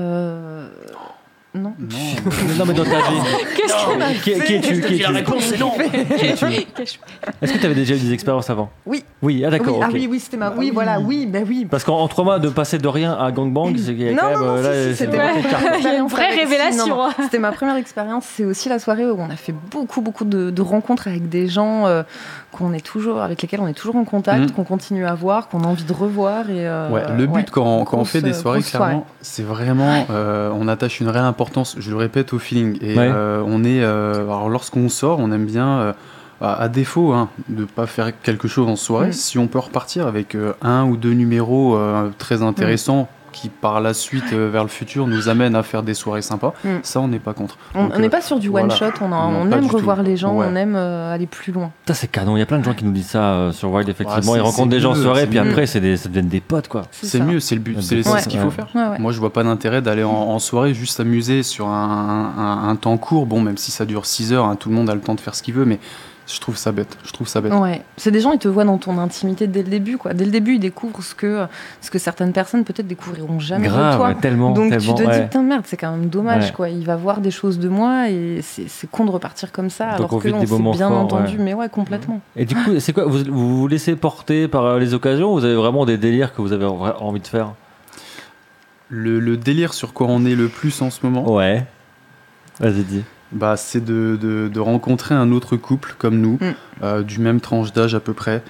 Non. Non, mais dans ta vie. Qu'est-ce qu'on a fait? Qui es-tu? La réponse est non. Est-ce que tu avais déjà eu des expériences avant? Oui. Oui, d'accord. Ah oui, c'était ma. Oui, voilà, oui, ben oui. Parce qu'en 3 mois, de passer de rien à gangbang, c'est quand même. C'était une vraie révélation. C'était ma première expérience. C'est aussi la soirée où on a fait beaucoup de rencontres avec des gens avec lesquels on est toujours en contact, qu'on continue à voir, qu'on a envie de revoir. Le but quand on fait des soirées, clairement, c'est vraiment, on attache une réelle importance, je le répète, au feeling. Et on est, alors lorsqu'on sort, on aime bien, à défaut de ne pas faire quelque chose en soirée, si on peut repartir avec 1 ou 2 numéros très intéressants, qui par la suite vers le futur nous amène à faire des soirées sympas, ça on n'est pas contre. On n'est pas sur du one shot, on aime revoir les gens, on aime aller plus loin. Ça c'est canon, il y a plein de gens qui nous disent ça sur Wild, effectivement, ils rencontrent des gens en soirée puis après ça deviennent des potes quoi. C'est mieux, c'est le but, c'est ce qu'il faut faire. Moi je vois pas d'intérêt d'aller en soirée juste s'amuser sur un temps court, bon même si ça dure 6 heures, tout le monde a le temps de faire ce qu'il veut, mais je trouve ça bête. Ouais. C'est des gens, ils te voient dans ton intimité dès le début, quoi. Dès le début, ils découvrent ce que certaines personnes peut-être découvriront jamais de toi. Donc tu te dis, putain merde, c'est quand même dommage, quoi. Il va voir des choses de moi et c'est con de repartir comme ça, alors qu'on s'est bien entendu. Mais complètement. Et du coup, c'est quoi? Vous vous laissez porter par les occasions ou vous avez vraiment des délires que vous avez envie de faire? Le délire sur quoi on est le plus en ce moment? Ouais. Vas-y, dis. C'est de rencontrer un autre couple comme nous, du même tranche d'âge à peu près.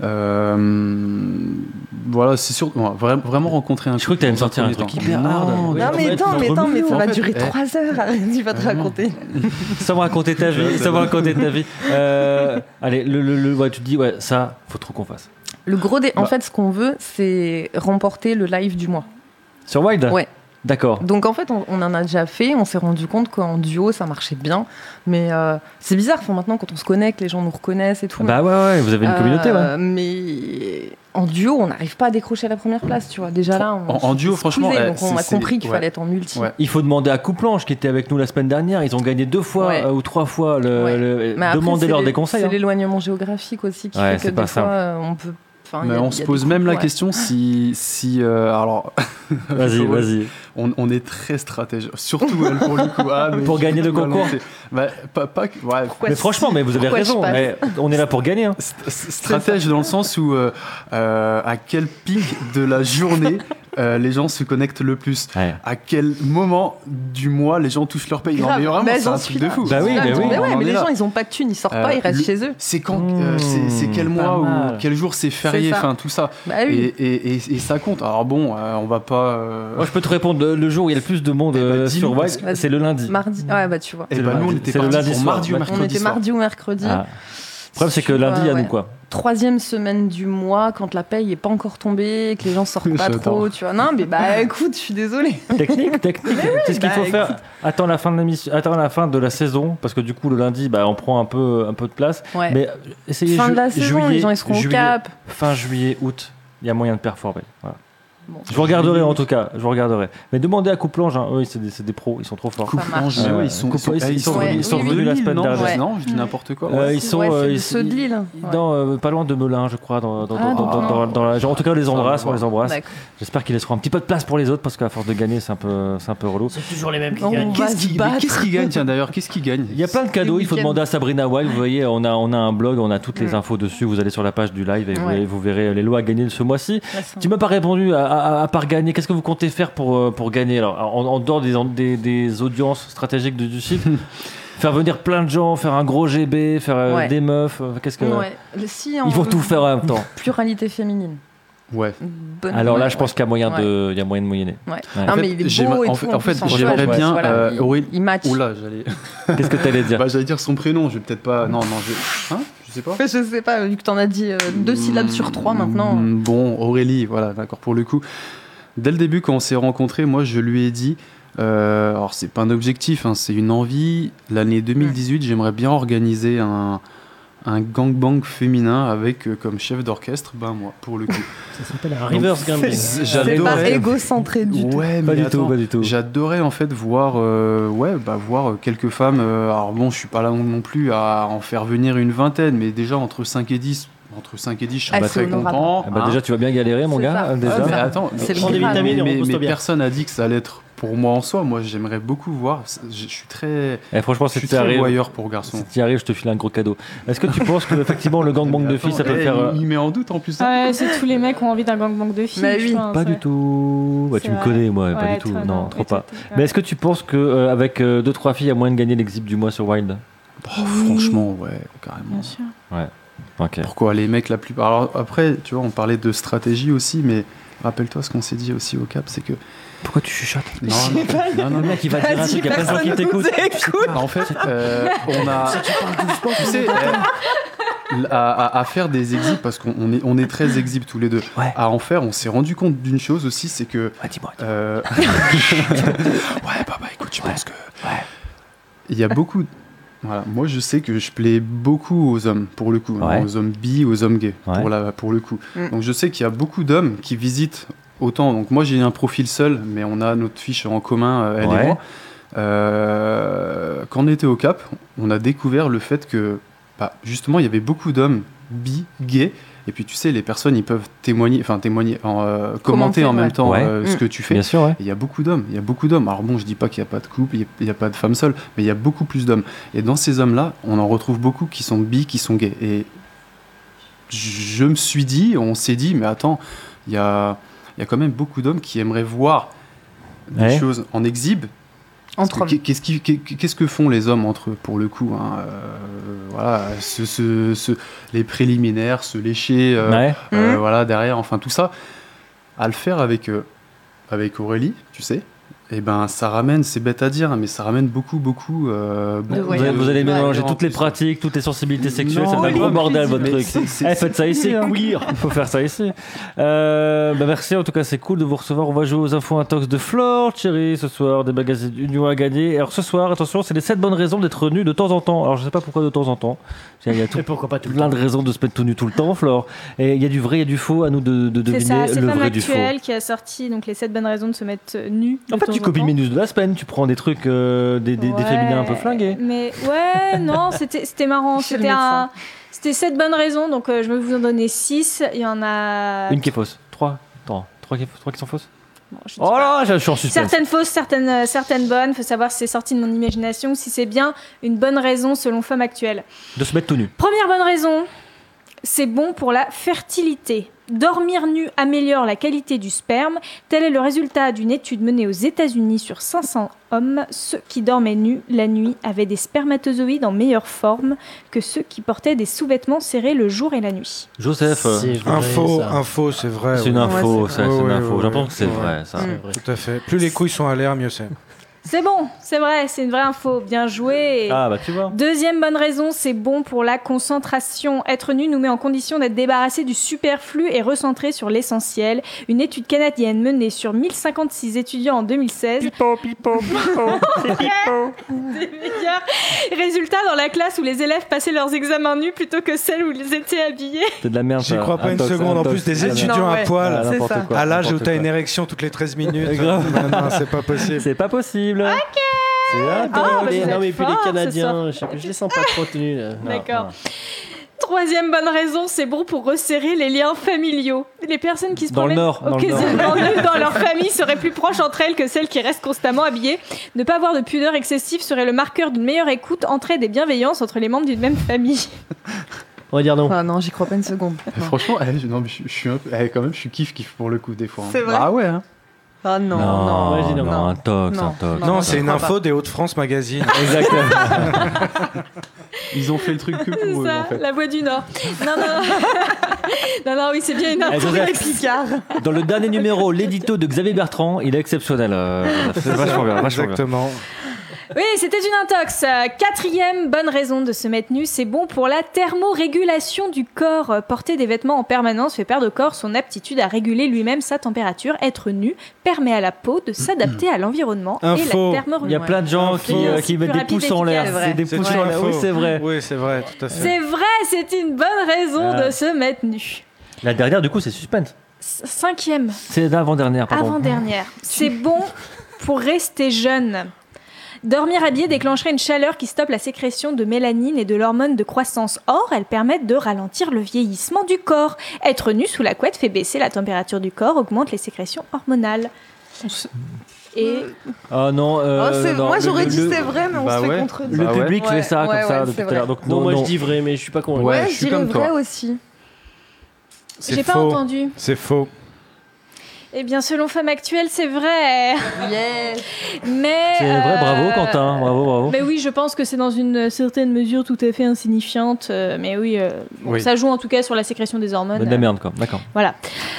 Voilà, c'est sûr, vraiment rencontrer un couple. Je crois que tu allais me sortir un truc hyper hard. Non, mais attends, ça va durer 3 heures. Tu vas te raconter. Ça va raconter ta vie. Allez, tu te dis, ça, faut trop qu'on fasse. Le gros en fait, ce qu'on veut, c'est remporter le live du mois. Sur Wild? Ouais. D'accord. Donc en fait, on en a déjà fait, on s'est rendu compte qu'en duo, ça marchait bien. Mais c'est bizarre, maintenant, quand on se connecte, les gens nous reconnaissent et tout. Bah ouais, vous avez une communauté, Mais en duo, on n'arrive pas à décrocher la première place, tu vois. Déjà là, en duo, franchement, donc on a compris qu'il fallait être en multi. Ouais. Il faut demander à Couplange, qui était avec nous la semaine dernière. Ils ont gagné 2 fois ou 3 fois. Demandez-leur des conseils. C'est l'éloignement géographique aussi qui fait que des fois, on peut... Mais on se pose même la question si alors vas-y. On est très stratège, surtout elle pour le coup. Pour gagner le concours. Mais franchement, mais vous avez raison. On est là pour gagner. Stratège dans le sens où à quel pic de la journée les gens se connectent le plus. À quel moment du mois les gens touchent leur paye? Non, mais vraiment, c'est un truc de fou. Bah oui, mais les gens, ils ont pas de thunes, ils sortent pas, ils restent chez eux. C'est quand, c'est quel mois ou quel jour c'est férié, enfin tout ça. Bah oui. Et ça compte. Alors bon, on va pas. Moi, je peux te répondre. Le jour où il y a le plus de monde sur Wild, c'est le lundi. Mardi. Ouais, bah tu vois. Et bah nous, on était partis pour mardi ou mercredi. On était mardi ou mercredi. Le problème, c'est que lundi, il y a nous, quoi. 3e semaine du mois, quand la paye est pas encore tombée, que les gens sortent pas trop, tu vois. Non, mais bah écoute, je suis désolée. Technique. C'est ce qu'il faut faire. Attends la fin de l'émission, attends la fin de la saison, parce que du coup le lundi, bah on prend un peu de place. Ouais. Mais essayez fin de la saison, les gens ils seront au cap. Fin juillet, août, il y a moyen de performer. Voilà. Bon. Je vous regarderai en tout cas, Mais demandez à Couplange, eux c'est des pros, ils sont trop forts. Couplange, ils sont venus la semaine dernière. Non, je dis n'importe quoi. Ils sont ceux de Lille. Pas loin de Melun, je crois. En tout cas, on les embrasse. J'espère qu'ils laisseront un petit peu de place pour les autres parce qu'à force de gagner, c'est un peu relou. C'est toujours les mêmes qui gagnent. Qu'est-ce qu'ils gagnent, tiens d'ailleurs, qu'est-ce qu'ils gagnent? Il y a plein de cadeaux. Il faut demander à Sabrina Wild. Vous voyez, on a un blog, on a toutes les infos dessus. Vous allez sur la page du live et vous verrez les lots à gagner ce mois-ci. Tu m'as pas répondu à part gagner. Qu'est-ce que vous comptez faire pour gagner? Alors, en dehors des audiences stratégiques du site, faire venir plein de gens, faire un gros GB, faire des meufs. Qu'est-ce que il faut tout faire en même temps. Pluralité féminine. Ouais. Alors là, je pense qu'il y a moyen de moyenner. Ouais. Non, mais il est beau et tout. En fait, j'aimerais bien. Il match. Oula, Qu'est-ce que t'allais dire? J'allais dire son prénom. Je vais peut-être pas. Non, je sais pas. Je sais pas. Vu que t'en as dit 2 syllabes sur 3 maintenant. Bon, Aurélie, voilà, d'accord. Pour le coup, dès le début, quand on s'est rencontrés, moi, je lui ai dit. Alors, c'est pas un objectif, c'est une envie. L'année 2018, j'aimerais bien organiser un gangbang féminin avec comme chef d'orchestre, moi, pour le coup. Ça s'appelle un reverse gangbang. C'est pas égocentré du tout. Ouais, pas du tout. J'adorais en fait voir quelques femmes. Alors bon, je suis pas là non plus à en faire venir une vingtaine, mais déjà entre 5 et 10, je suis pas très content. Déjà, tu vas bien galérer, mon gars. Déjà. Mais attends, mais personne n'a dit que ça allait être pour moi en soi. Moi, j'aimerais beaucoup voir. Je suis très. Franchement, je suis très voyeur pour garçon. Si tu y arrives, je te file un gros cadeau. Est-ce que tu penses que effectivement le gangbang de filles, ça peut faire. Il met en doute en plus. Ouais, c'est tous les mecs qui ont envie d'un gangbang de filles. Mais oui, pas du tout. Bah, tu me connais, moi, pas du tout. Non, trop pas. Mais est-ce que tu penses que avec 2-3 filles, il y a moyen de gagner l'exhib du mois sur Wild? Franchement, ouais, carrément. Bien sûr. Ouais. Okay. Pourquoi les mecs la plupart. Alors après, tu vois, on parlait de stratégie aussi, mais rappelle-toi ce qu'on s'est dit aussi au Cap, c'est que. Pourquoi tu chuchotes? Non, le mec il va dire un truc, il y a plein de gens qui t'écoutent. En fait, on a. Tu sais, à faire des exhibs, parce qu'on est très exhibs tous les deux. Ouais. À en faire, on s'est rendu compte d'une chose aussi, c'est que. Ouais, dis-moi. Écoute, je pense que. Ouais. Il y a beaucoup. Voilà, moi je sais que je plais beaucoup aux hommes, pour le coup, aux hommes bi, aux hommes gays, pour le coup. Donc je sais qu'il y a beaucoup d'hommes qui visitent autant. Donc moi j'ai un profil seul, mais on a notre fiche en commun, elle et moi. Quand on était au Cap, on a découvert le fait que, justement, il y avait beaucoup d'hommes bi, gays. Et puis tu sais, les personnes ils peuvent commenter en même temps ce que tu fais. Bien sûr, il y a beaucoup d'hommes, Alors bon, je dis pas qu'il n'y a pas de couple, il n'y a pas de femmes seules, mais il y a beaucoup plus d'hommes. Et dans ces hommes-là, on en retrouve beaucoup qui sont bi, qui sont gays. Et on s'est dit, mais attends, il y a quand même beaucoup d'hommes qui aimeraient voir des choses en exhibe. Qu'est-ce que font les hommes entre eux, pour le coup, voilà, les préliminaires, se lécher, voilà, derrière, enfin tout ça, à le faire avec Aurélie, tu sais, et ça ramène, c'est bête à dire, mais ça ramène beaucoup. Vous allez mélanger toutes les pratiques, toutes les sensibilités sexuelles, ça fait un gros bordel votre truc. Faites ça ici, il faut faire ça ici. Merci, en tout cas c'est cool de vous recevoir. On va jouer aux infos intox de Flore Thierry ce soir, des magazines Union à gagner. Alors ce soir, attention, c'est les 7 bonnes raisons d'être nu de temps en temps. Alors je sais pas pourquoi de temps en temps. Il y a plein de raisons de se mettre tout nu tout le temps, Flore. Et il y a du vrai, il y a du faux, à nous de deviner le vrai du faux. C'est Femme qui a sorti donc les 7 bonnes raisons de se mettre nu. En fait, tu copies le minus de la semaine, tu prends des trucs, des féminins un peu flingués. Mais non, c'était marrant. C'était 7 bonnes raisons, donc je vais vous en donner 6. Il y en a. Une qui est fausse. 3 qui sont fausses. Bon, je suis en suspense. Certaines fausses, certaines bonnes. Il faut savoir si c'est sorti de mon imagination, si c'est bien une bonne raison selon Femme Actuelle. De se mettre tout nu. Première bonne raison. c'est bon pour la fertilité. Dormir nu améliore la qualité du sperme. Tel est le résultat d'une étude menée aux États-Unis sur 500 hommes. Ceux qui dormaient nus la nuit avaient des spermatozoïdes en meilleure forme que ceux qui portaient des sous-vêtements serrés le jour et la nuit. Joseph, info, c'est vrai. C'est une info, c'est une info. J'entends que c'est vrai, ça. Tout à fait. Plus les couilles sont à l'air, mieux c'est. C'est bon, c'est vrai, c'est une vraie info. Bien joué. Ah bah tu vois. Deuxième bonne raison, c'est bon pour la concentration. Être nu nous met en condition d'être débarrassé du superflu et recentré sur l'essentiel. Une étude canadienne menée sur 1056 étudiants en 2016. Pipo, c'est pipo. Des meilleurs résultats dans la classe où les élèves passaient leurs examens nus plutôt que celle où ils étaient habillés. C'est de la merde. J'y crois pas une seconde. En plus, des étudiants à poil. À l'âge où t'as une érection toutes les 13 minutes. Non, c'est pas possible. C'est pas possible. Ok. Non, mais puis les Canadiens, je les sens pas trop tenus. D'accord. Troisième bonne raison, c'est bon pour resserrer les liens familiaux. Les personnes qui se promènent occasionnellement nues dans leur famille seraient plus proches entre elles que celles qui restent constamment habillées. Ne pas avoir de pudeur excessive serait le marqueur d'une meilleure écoute, entraide et bienveillance entre les membres d'une même famille. On va dire non. Ah non, j'y crois pas une seconde. Franchement, je suis quand même, je suis kiff pour le coup des fois. C'est vrai. Ah ouais. Hein. Ah non, un tox. Non, c'est une info des Hauts-de-France Magazine. Exactement. Ils ont fait le truc que pour eux, en fait. La Voix du Nord. Non, oui, c'est bien une info avec Picard. Dans le dernier numéro, l'édito de Xavier Bertrand, il est exceptionnel. C'est vachement bien. Exactement. Oui, c'était une intox. Quatrième bonne raison de se mettre nu, c'est bon pour la thermorégulation du corps. Porter des vêtements en permanence fait perdre au corps son aptitude à réguler lui-même sa température. Être nu permet à la peau de s'adapter à l'environnement. Et la thermorégulation. Il y a plein de gens qui mettent des pouces en l'air. C'est des pouces en l'air. Oui, c'est vrai. Oui, c'est vrai, tout à fait. C'est vrai, c'est une bonne raison de se mettre nu. La dernière, du coup, c'est suspense. Cinquième. C'est l'avant-dernière, pardon. Avant-dernière. C'est bon pour rester jeune. Dormir habillé déclencherait une chaleur qui stoppe la sécrétion de mélanine et de l'hormone de croissance. Or, elles permettent de ralentir le vieillissement du corps. Être nu sous la couette fait baisser la température du corps, augmente les sécrétions hormonales. Et... Ah non, non, moi j'aurais dit c'est vrai, mais on se fait contredire. Le public fait ça comme ça depuis tout à l'heure. Donc moi je dis vrai, mais je suis pas convaincu. Ouais, je dirais vrai aussi. J'ai pas entendu. C'est faux. Eh bien, selon Femme Actuelle, c'est vrai. Yes. Mais c'est vrai, bravo Quentin, bravo. Mais oui, je pense que c'est dans une certaine mesure tout à fait insignifiante. Mais oui, ça joue en tout cas sur la sécrétion des hormones. De la merde, quoi. D'accord. Voilà.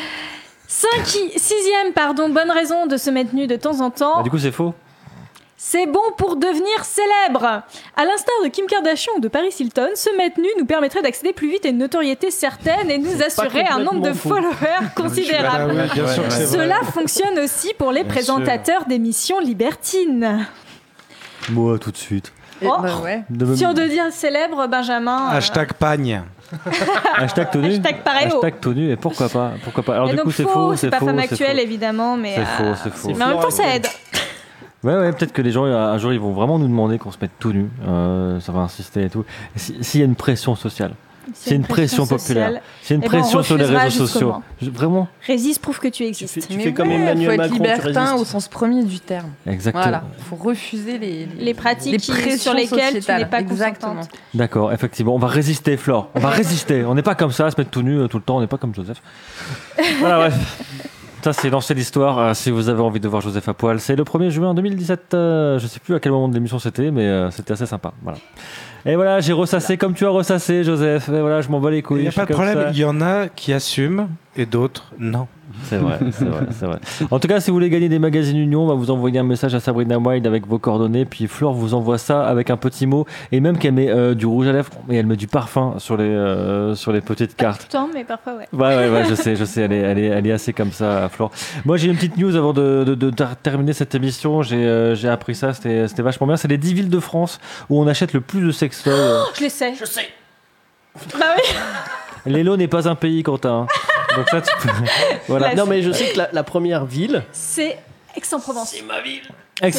Sixième, bonne raison de se mettre nu de temps en temps. Du coup, c'est faux. C'est bon pour devenir célèbre. À l'instar de Kim Kardashian ou de Paris Hilton, se mettre nu nous permettrait d'accéder plus vite à une notoriété certaine et nous assurer un nombre de followers considérable. Cela fonctionne aussi pour les présentateurs d'émissions libertines. Moi, tout de suite. Si on devient célèbre, Benjamin... Hashtag pagne. Hashtag tout nu. Hashtag tout nu, et pourquoi pas. Alors du coup, c'est faux. C'est pas Femme Actuelle, évidemment, mais... C'est faux. Mais en même temps, ça aide. Ouais, peut-être que les gens, un jour, ils vont vraiment nous demander qu'on se mette tout nu. Ça va insister et tout. S'il y a une pression sociale, c'est une pression populaire, c'est une pression sur les réseaux sociaux. Vraiment. Résiste, prouve que tu existes. Tu fais comme Emmanuel Macron, tu résistes. Libertin au sens premier du terme. Exactement. Voilà. Il faut refuser les pratiques sur lesquelles tu n'es pas consentante. D'accord, effectivement. On va résister, Flore. On va résister. On n'est pas comme ça, à se mettre tout nu tout le temps. On n'est pas comme Joseph. Voilà, bref. Ça, c'est lancé l'histoire. Si vous avez envie de voir Joseph à poil, c'est le 1er juin 2017. Je sais plus à quel moment de l'émission c'était, mais c'était assez sympa. Voilà. Et voilà, j'ai ressassé comme tu as ressassé, Joseph. Et voilà, je m'en bats les couilles. Il n'y a pas de problème. Il y en a qui assument et d'autres non. C'est vrai. En tout cas, si vous voulez gagner des magazines Union, vous envoyez un message à Sabrina Wild avec vos coordonnées, puis Flore vous envoie ça avec un petit mot, et même qu'elle met du rouge à lèvres, et elle met du parfum sur les petites cartes. Pas tout le temps, mais parfois, ouais. Ouais, je sais, elle est assez comme ça, Flore. Moi, j'ai une petite news avant de terminer cette émission. J'ai appris ça, c'était vachement bien. C'est les 10 villes de France où on achète le plus de sextoys. Je les sais. Je sais. Bah oui. L'Hélo n'est pas un pays, Quentin. Donc ça, tu peux... Voilà. Non, mais je sais que la première ville... C'est Aix-en-Provence. C'est ma ville. Aix-en-Provence ?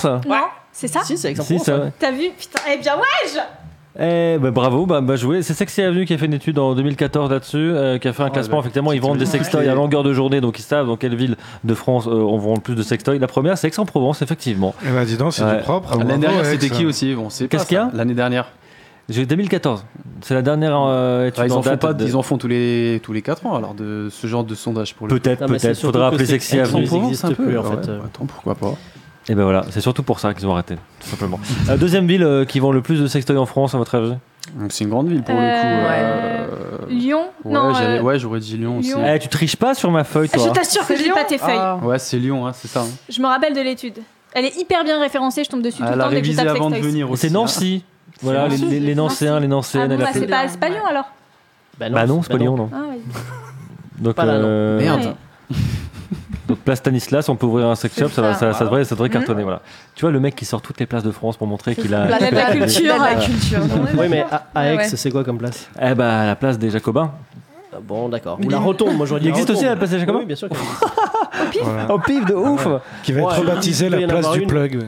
Non, c'est ça ? Si, c'est Aix-en-Provence. T'as vu ? Putain, eh bien, bravo, joué. C'est Sexy Avenue qui a fait une étude en 2014 là-dessus, qui a fait un classement. Effectivement, ils vendent des sextoys à longueur de journée, donc ils savent dans quelle ville de France on vend le plus de sextoys. La première, c'est Aix-en-Provence, effectivement. Eh ben, dis donc, c'est du propre. L'année dernière, c'était qui aussi ? Qu'est-ce qu'il y a ? L'année dernière. J'ai 2014. C'est la dernière étude ils en en font date. pas, ils en font tous les 4 ans, alors, de ce genre de sondage pour le Peut-être. Faudra appeler Sexy Avenue. Ils n'existent plus, en fait. Attends, pourquoi pas. Et ben voilà, c'est surtout pour ça qu'ils ont arrêté, tout simplement. Deuxième ville qui vend le plus de sextoys en France, à votre avis? Donc c'est une grande ville pour le coup. Lyon? Ouais, Non. j'aurais dit Lyon aussi. Tu triches pas sur ma feuille, toi. Je t'assure que je lis pas tes feuilles. Ouais, c'est Lyon, c'est ça. Je me rappelle de l'étude. Elle est hyper bien référencée, je tombe dessus tout le temps dès que je tape avant de sextoys. venir aussi. C'est Nancy. Voilà, les Nancéens, les Nancéennes. C'est pas Lyon alors? Bah non, c'est pas Lyon, non. Ah oui. Donc, pas là, non. Merde. Donc place Stanislas, on peut ouvrir un sex shop, ça devrait cartonner. Voilà. Tu vois le mec qui sort toutes les places de France pour montrer qu'il a la culture. Oui, mais à Aix, c'est quoi comme place? Eh bah la place des Jacobins. Bon, d'accord. Ou la Rotonde, moi j'aurais dit. Il existe aussi la place des Jacobins? Oui, bien sûr. Au pif de ouf. Qui va être rebaptisée la place du plug.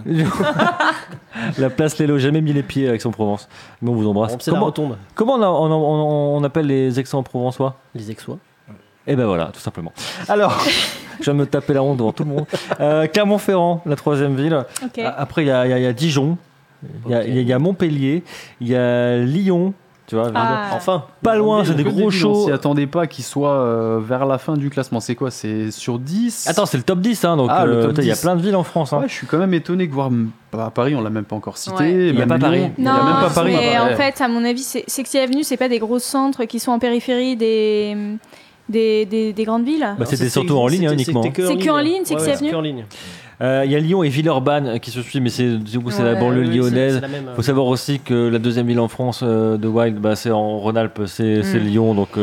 La place Lélo, jamais mis les pieds avec Aix-en-Provence. Mais on vous embrasse. C'est la Rotonde. Comment on appelle les Aix-en-Provençois? Les Aixois. Et ben voilà, tout simplement. Alors, je vais me taper la honte devant tout le monde. Clermont-Ferrand, la troisième ville. Okay. Après, il y a Dijon, il y a Montpellier, il y a Lyon. Tu vois, enfin, pas loin, c'est des gros shows. On s'y attendait pas qu'ils soient vers la fin du classement. C'est quoi? C'est sur 10? Attends, c'est le top 10, hein, donc il y a plein de villes en France. Hein. Ouais, je suis quand même étonné de voir. À Paris, on l'a même pas encore cité. Ouais. Il n'y a pas Paris. Non, il y a même pas Paris. En fait, à mon avis, Sexy Avenue, c'est pas des gros centres qui sont en périphérie des grandes villes. Bah, c'était surtout en ligne uniquement. C'est que en ligne, Sexy Avenue. C'est en ligne. Il y a Lyon et Villeurbanne qui se suivent, mais c'est la banlieue lyonnaise. Il faut savoir aussi que la deuxième ville en France de Wild, c'est en Rhône-Alpes, c'est Lyon, donc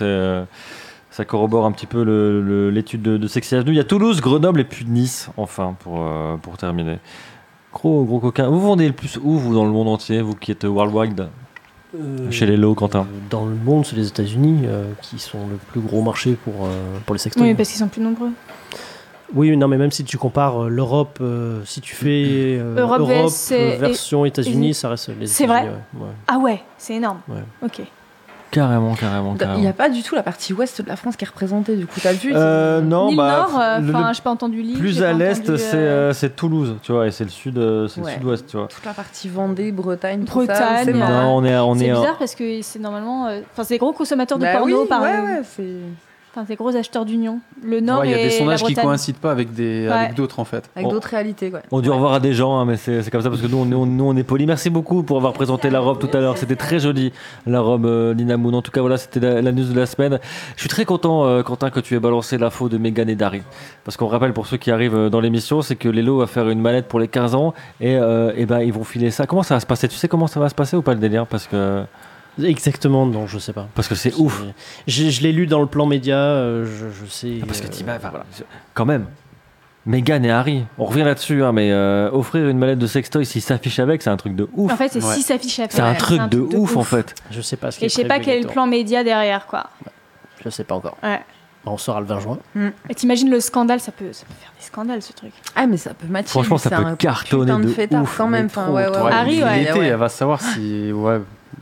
ça corrobore un petit peu l'étude de Sexy Avenue. Il y a Toulouse, Grenoble et puis Nice, enfin, pour terminer. Gros coquin. Vous vendez le plus où, vous, dans le monde entier, vous qui êtes worldwide? Chez les lots, Quentin. Dans le monde, c'est les États-Unis qui sont le plus gros marché pour les sextoys. Oui, parce qu'ils sont plus nombreux. Oui, non, mais même si tu compares l'Europe, si tu fais Europe version États-Unis, ça reste les États-Unis. C'est vrai. Ouais. Ah ouais, c'est énorme. Ouais. Ok. Carrément. Il n'y a pas du tout la partie ouest de la France qui est représentée, du coup, t'as vu? Non, ni le nord, j'ai pas entendu Lille. Plus à l'est, c'est Toulouse, tu vois, et c'est le sud-ouest, tu vois. Toute la partie Vendée, Bretagne, ça, c'est non, c'est bizarre parce que c'est normalement, c'est des gros consommateurs de porno, par exemple. Enfin, des gros acheteurs d'union. Le Nord et la Bretagne. Il y a des sondages qui coïncident pas avec d'autres, en fait. Avec d'autres réalités, quoi. On dit au revoir à des gens, hein, mais c'est comme ça parce que nous, on est polis. Merci beaucoup pour avoir présenté la robe tout à l'heure. C'était très joli, la robe Nina Moon. En tout cas, voilà, c'était la news de la semaine. Je suis très content, Quentin, que tu aies balancé l'info de Mégane et d'Harry. Parce qu'on rappelle pour ceux qui arrivent dans l'émission, c'est que Lélo va faire une mallette pour les 15 ans et ils vont filer ça. Comment ça va se passer? Tu sais comment ça va se passer ou pas le délire? Parce que... Exactement, non, je sais pas. Parce que c'est ouf. Je l'ai lu dans le plan média, je sais. Parce que voilà. Quand même, Meghan et Harry, on revient là-dessus, hein, mais offrir une mallette de sextoy s'ils s'affichent avec, c'est un truc de ouf. En fait, c'est s'ils s'affichent avec. C'est un truc de ouf, en fait. Je sais pas ce qui Et je sais pas quel est le plan média derrière, quoi. Je sais pas encore. Ouais. On saura le 20 juin. Et t'imagines le scandale, ça peut faire des scandales, ce truc. Ah, mais ça peut matcher. Franchement, ça peut cartonner de ouf. Quand même. Harry, elle va savoir si... Ouais.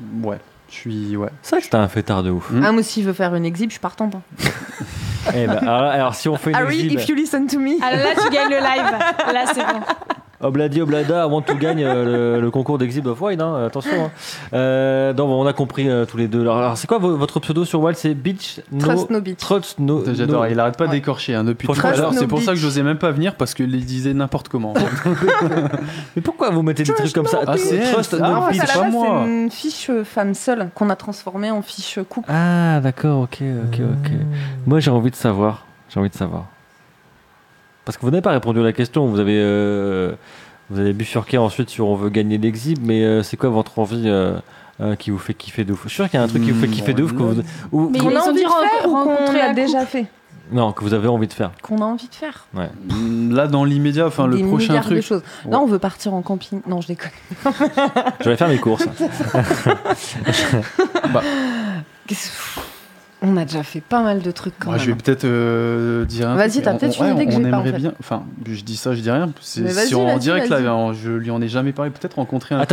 C'est vrai que t'as un fêtard de ouf. Ah, moi aussi, il veut faire une exhib, je suis partante. Alors, si on fait une Harry, exhib... if you listen to me. Alors là, tu gagnes le live. Là, c'est bon. Obladi Oblada, avant tout gagne le concours d'Exhib of Wine, hein, attention. Hein. On a compris tous les deux. Alors, c'est quoi votre pseudo sur Wild? C'est Beach Trust No Beach. Trust No. J'adore, il arrête pas d'écorcher depuis tout à l'heure. C'est pour ça que j'osais même pas venir parce qu'il disait n'importe comment. Mais pourquoi vous mettez des trucs comme ça? Trust No Beach, pas moi. C'est une fiche femme seule qu'on a transformée en fiche couple. Ah, d'accord, ok. Moi, j'ai envie de savoir. Parce que vous n'avez pas répondu à la question, vous avez bifurqué ensuite sur on veut gagner l'exhib, mais c'est quoi votre envie qui vous fait kiffer de ouf? Je suis sûr qu'il y a un truc qui vous fait kiffer de ouf que vous... Mais qu'on a envie de faire ou qu'on l'a déjà fait? Non, que vous avez envie de faire. Qu'on a envie de faire. Ouais. Là, dans l'immédiat, enfin le prochain truc. De choses. Ouais. Là, on veut partir en camping. Non, je déconne. Je vais faire mes courses. On a déjà fait pas mal de trucs quand même. Je vais peut-être dire un Vas-y, truc. t'as peut-être une idée que j'ai pas en fait. Bien, enfin, je dis ça, je dis rien. Si on en direct là, je lui en ai jamais parlé. Peut-être rencontrer un. Attends,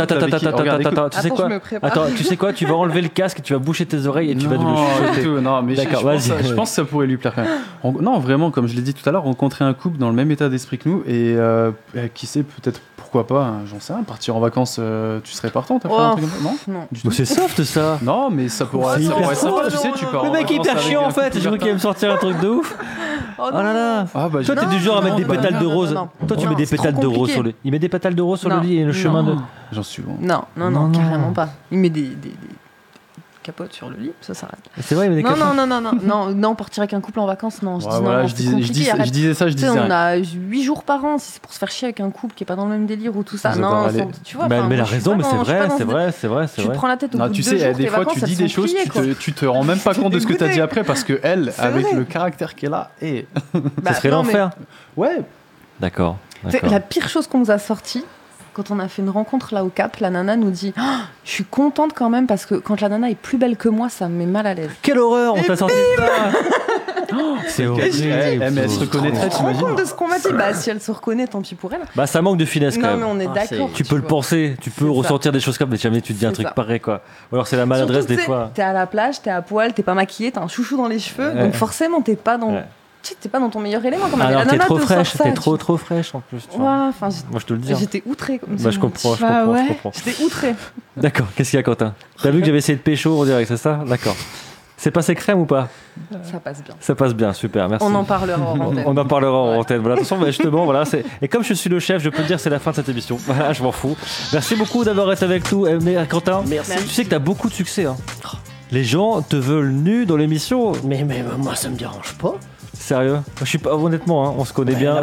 tu sais quoi? Attends, tu sais quoi? Tu vas enlever le casque, tu vas boucher tes oreilles et tu vas lui chuter. Non, mais je pense que ça pourrait lui plaire quand même. Non, vraiment, comme je l'ai dit tout à l'heure, rencontrer un couple dans le même état d'esprit que nous et qui sait peut-être. Pourquoi pas, j'en sais rien, partir en vacances, tu serais partant, t'as fait un truc comme ça? Non. C'est soft ça. Non, mais ça pourrait être sympa, tu sais, tu pars. Le mec est hyper chiant en fait, je crois qu'il va me sortir un truc de ouf. Oh là là. Toi t'es du genre à mettre des pétales de rose. Toi tu mets des pétales de rose sur le. Il met des pétales de rose sur le lit et le chemin de. J'en suis bon. Non, carrément pas. Il met des capote sur le lit, ça s'arrête. C'est vrai, il met des capotes. Non, partir avec un couple en vacances, non. Je dis voilà, non, je disais ça, je disais on a 8 jours par an, si c'est pour se faire chier avec un couple qui est pas dans le même délire ou tout ça. Non, tu vois. Mais elle a raison, mais c'est vrai. Tu prends la tête au bout de 2 jours. Tu sais, des fois, tu dis des choses, tu te rends même pas compte de ce que t'as dit après parce que elle, avec le caractère qu'elle a, ça serait l'enfer. Ouais. D'accord. La pire chose qu'on nous a sortie, quand on a fait une rencontre là au Cap, la nana nous dit je suis contente quand même parce que quand la nana est plus belle que moi, ça me met mal à l'aise. Quelle horreur, on t'a sorti ça. C'est horrible. Mais elle se reconnaîtrait, t'imagines? compte de ce qu'on m'a dit. Bah si elle se reconnaît, tant pis pour elle. Bah ça manque de finesse quand même. Non mais on est d'accord. Tu peux le penser, tu peux ressentir des choses comme, mais jamais tu te dis un truc pareil quoi. Ou alors c'est la maladresse des fois. T'es à la plage, t'es à poil, t'es pas maquillé, t'as un chouchou dans les cheveux, donc forcément t'es pas dans. T'es pas dans ton meilleur élément quand même. Alors t'es trop fraîche, t'es trop fraîche en plus. Moi je te le dis. J'étais outrée comme ça. Bah je comprends. J'étais outrée. D'accord, qu'est-ce qu'il y a Quentin? T'as vu que j'avais essayé de pécho en direct, c'est ça? D'accord. C'est passé crème ou pas? Ça passe bien. Ça passe bien, super, merci. On en parlera en antenne. On en parlera en antenne. Voilà, de toute façon, justement, voilà, et comme je suis le chef, je peux te dire c'est la fin de cette émission. Voilà, je m'en fous. Merci beaucoup d'avoir été avec nous, Quentin. Merci. Tu sais que t'as beaucoup de succès. Hein. Les gens te veulent nu dans l'émission. Mais moi, ça me dérange pas. Sérieux? Je suis pas, honnêtement, hein, on se connaît bien.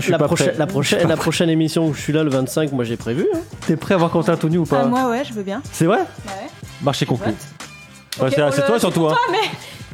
La prochaine émission où je suis là, le 25, moi j'ai prévu. Hein. T'es prêt à voir Quentin tout nu ou pas? Moi, ouais, je veux bien. C'est vrai? Ouais. Marché conclu. Okay, c'est toi surtout. Hein. Mais...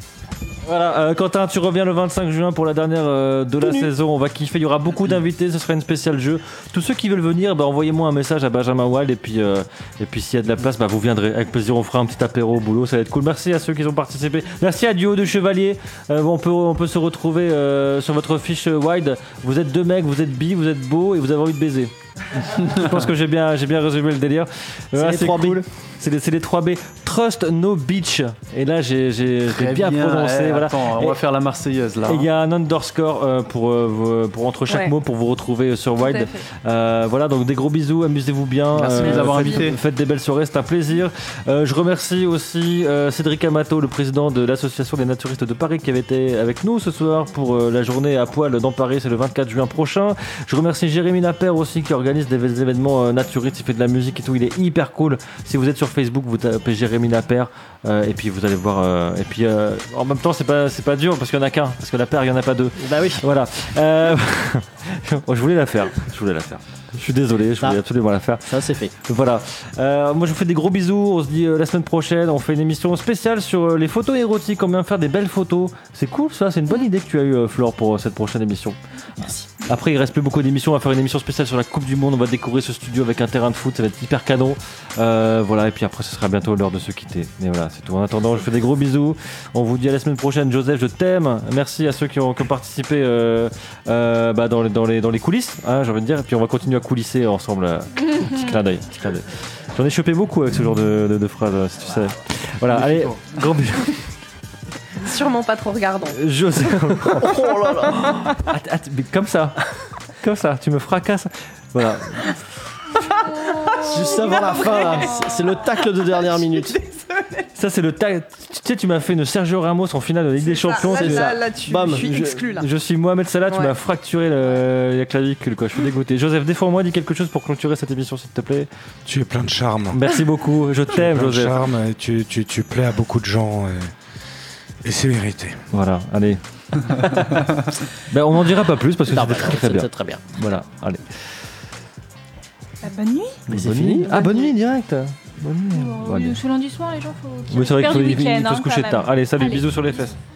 Voilà, Quentin, tu reviens le 25 juin pour la dernière de la saison. On va kiffer. Il y aura beaucoup d'invités. Ce sera une spéciale jeu. Tous ceux qui veulent venir, envoyez-moi un message à Benjamin Wild. Et puis s'il y a de la place, vous viendrez. Avec plaisir, on fera un petit apéro au boulot. Ça va être cool. Merci à ceux qui ont participé. Merci à Duo de Chevalier. On peut se retrouver sur votre fiche Wild. Vous êtes 2 mecs, vous êtes bi, vous êtes beaux et vous avez envie de baiser. Je pense que j'ai bien résumé le délire. C'est cool. C'est les 3B. Trust No Beach. Et là, j'ai bien prononcé. Voilà. Attends, on va faire la Marseillaise là. Il y a un underscore pour entre chaque mot pour vous retrouver sur Wild. Voilà, donc des gros bisous, amusez-vous bien. Merci de nous avoir invités. Faites des belles soirées, c'est un plaisir. Je remercie aussi Cédric Amato, le président de l'association des naturistes de Paris, qui avait été avec nous ce soir pour la journée à poil dans Paris. C'est le 24 juin prochain. Je remercie Jérémy Lapère aussi qui organise des événements naturistes. Il fait de la musique et tout. Il est hyper cool. Si vous êtes sur Facebook, vous tapez Jérémy Lapère et puis vous allez voir. Et puis en même temps, c'est pas dur parce qu'il y en a qu'un. Parce que Lapère, il y en a pas 2. Bah oui. Voilà. Je voulais la faire. Je suis désolé, je voulais absolument la faire. Ça, c'est fait. Voilà. Moi, je vous fais des gros bisous. On se dit la semaine prochaine. On fait une émission spéciale sur les photos érotiques. Comment faire des belles photos. C'est cool, ça. C'est une bonne idée que tu as eu, Flore, pour cette prochaine émission. Merci. Après, il reste plus beaucoup d'émissions. On va faire une émission spéciale sur la Coupe du Monde. On va découvrir ce studio avec un terrain de foot. Ça va être hyper canon. Voilà. Et puis après, ce sera bientôt l'heure de se quitter. Mais voilà, c'est tout. En attendant, je fais des gros bisous. On vous dit à la semaine prochaine. Joseph, je t'aime. Merci à ceux qui ont participé dans les coulisses. Hein, j'ai envie de dire. Et puis on va continuer à coulisser ensemble. Petit clin d'œil. J'en ai chopé beaucoup avec ce genre de phrases, si tu savais. Voilà. Allez, gros bisous. Sûrement pas trop regardant. Joseph. Oh là là. Mais comme ça, tu me fracasses. Voilà. Juste avant la fin, là. C'est le tacle de dernière minute. Ça, c'est le tacle. Tu sais, tu m'as fait une Sergio Ramos en finale de Ligue des Champions. Là, je suis exclu, là. Je suis Mohamed Salah, tu m'as fracturé la clavicule, quoi. Je suis dégoûté. Joseph, défends-moi, dis quelque chose pour clôturer cette émission, s'il te plaît. Tu es plein de charme. Merci beaucoup. Je t'aime, Joseph. Plein de charme et tu plais à beaucoup de gens. Et c'est mérité. Voilà, allez. On n'en dira pas plus parce que c'était très bien. Voilà, allez. Bonne nuit. Mais c'est fini. Bonne nuit direct. Ce lundi soir, les gens faut. Oui, c'est vrai qu'il faut week-end, se coucher tard. Allez, salut, bisous sur les fesses.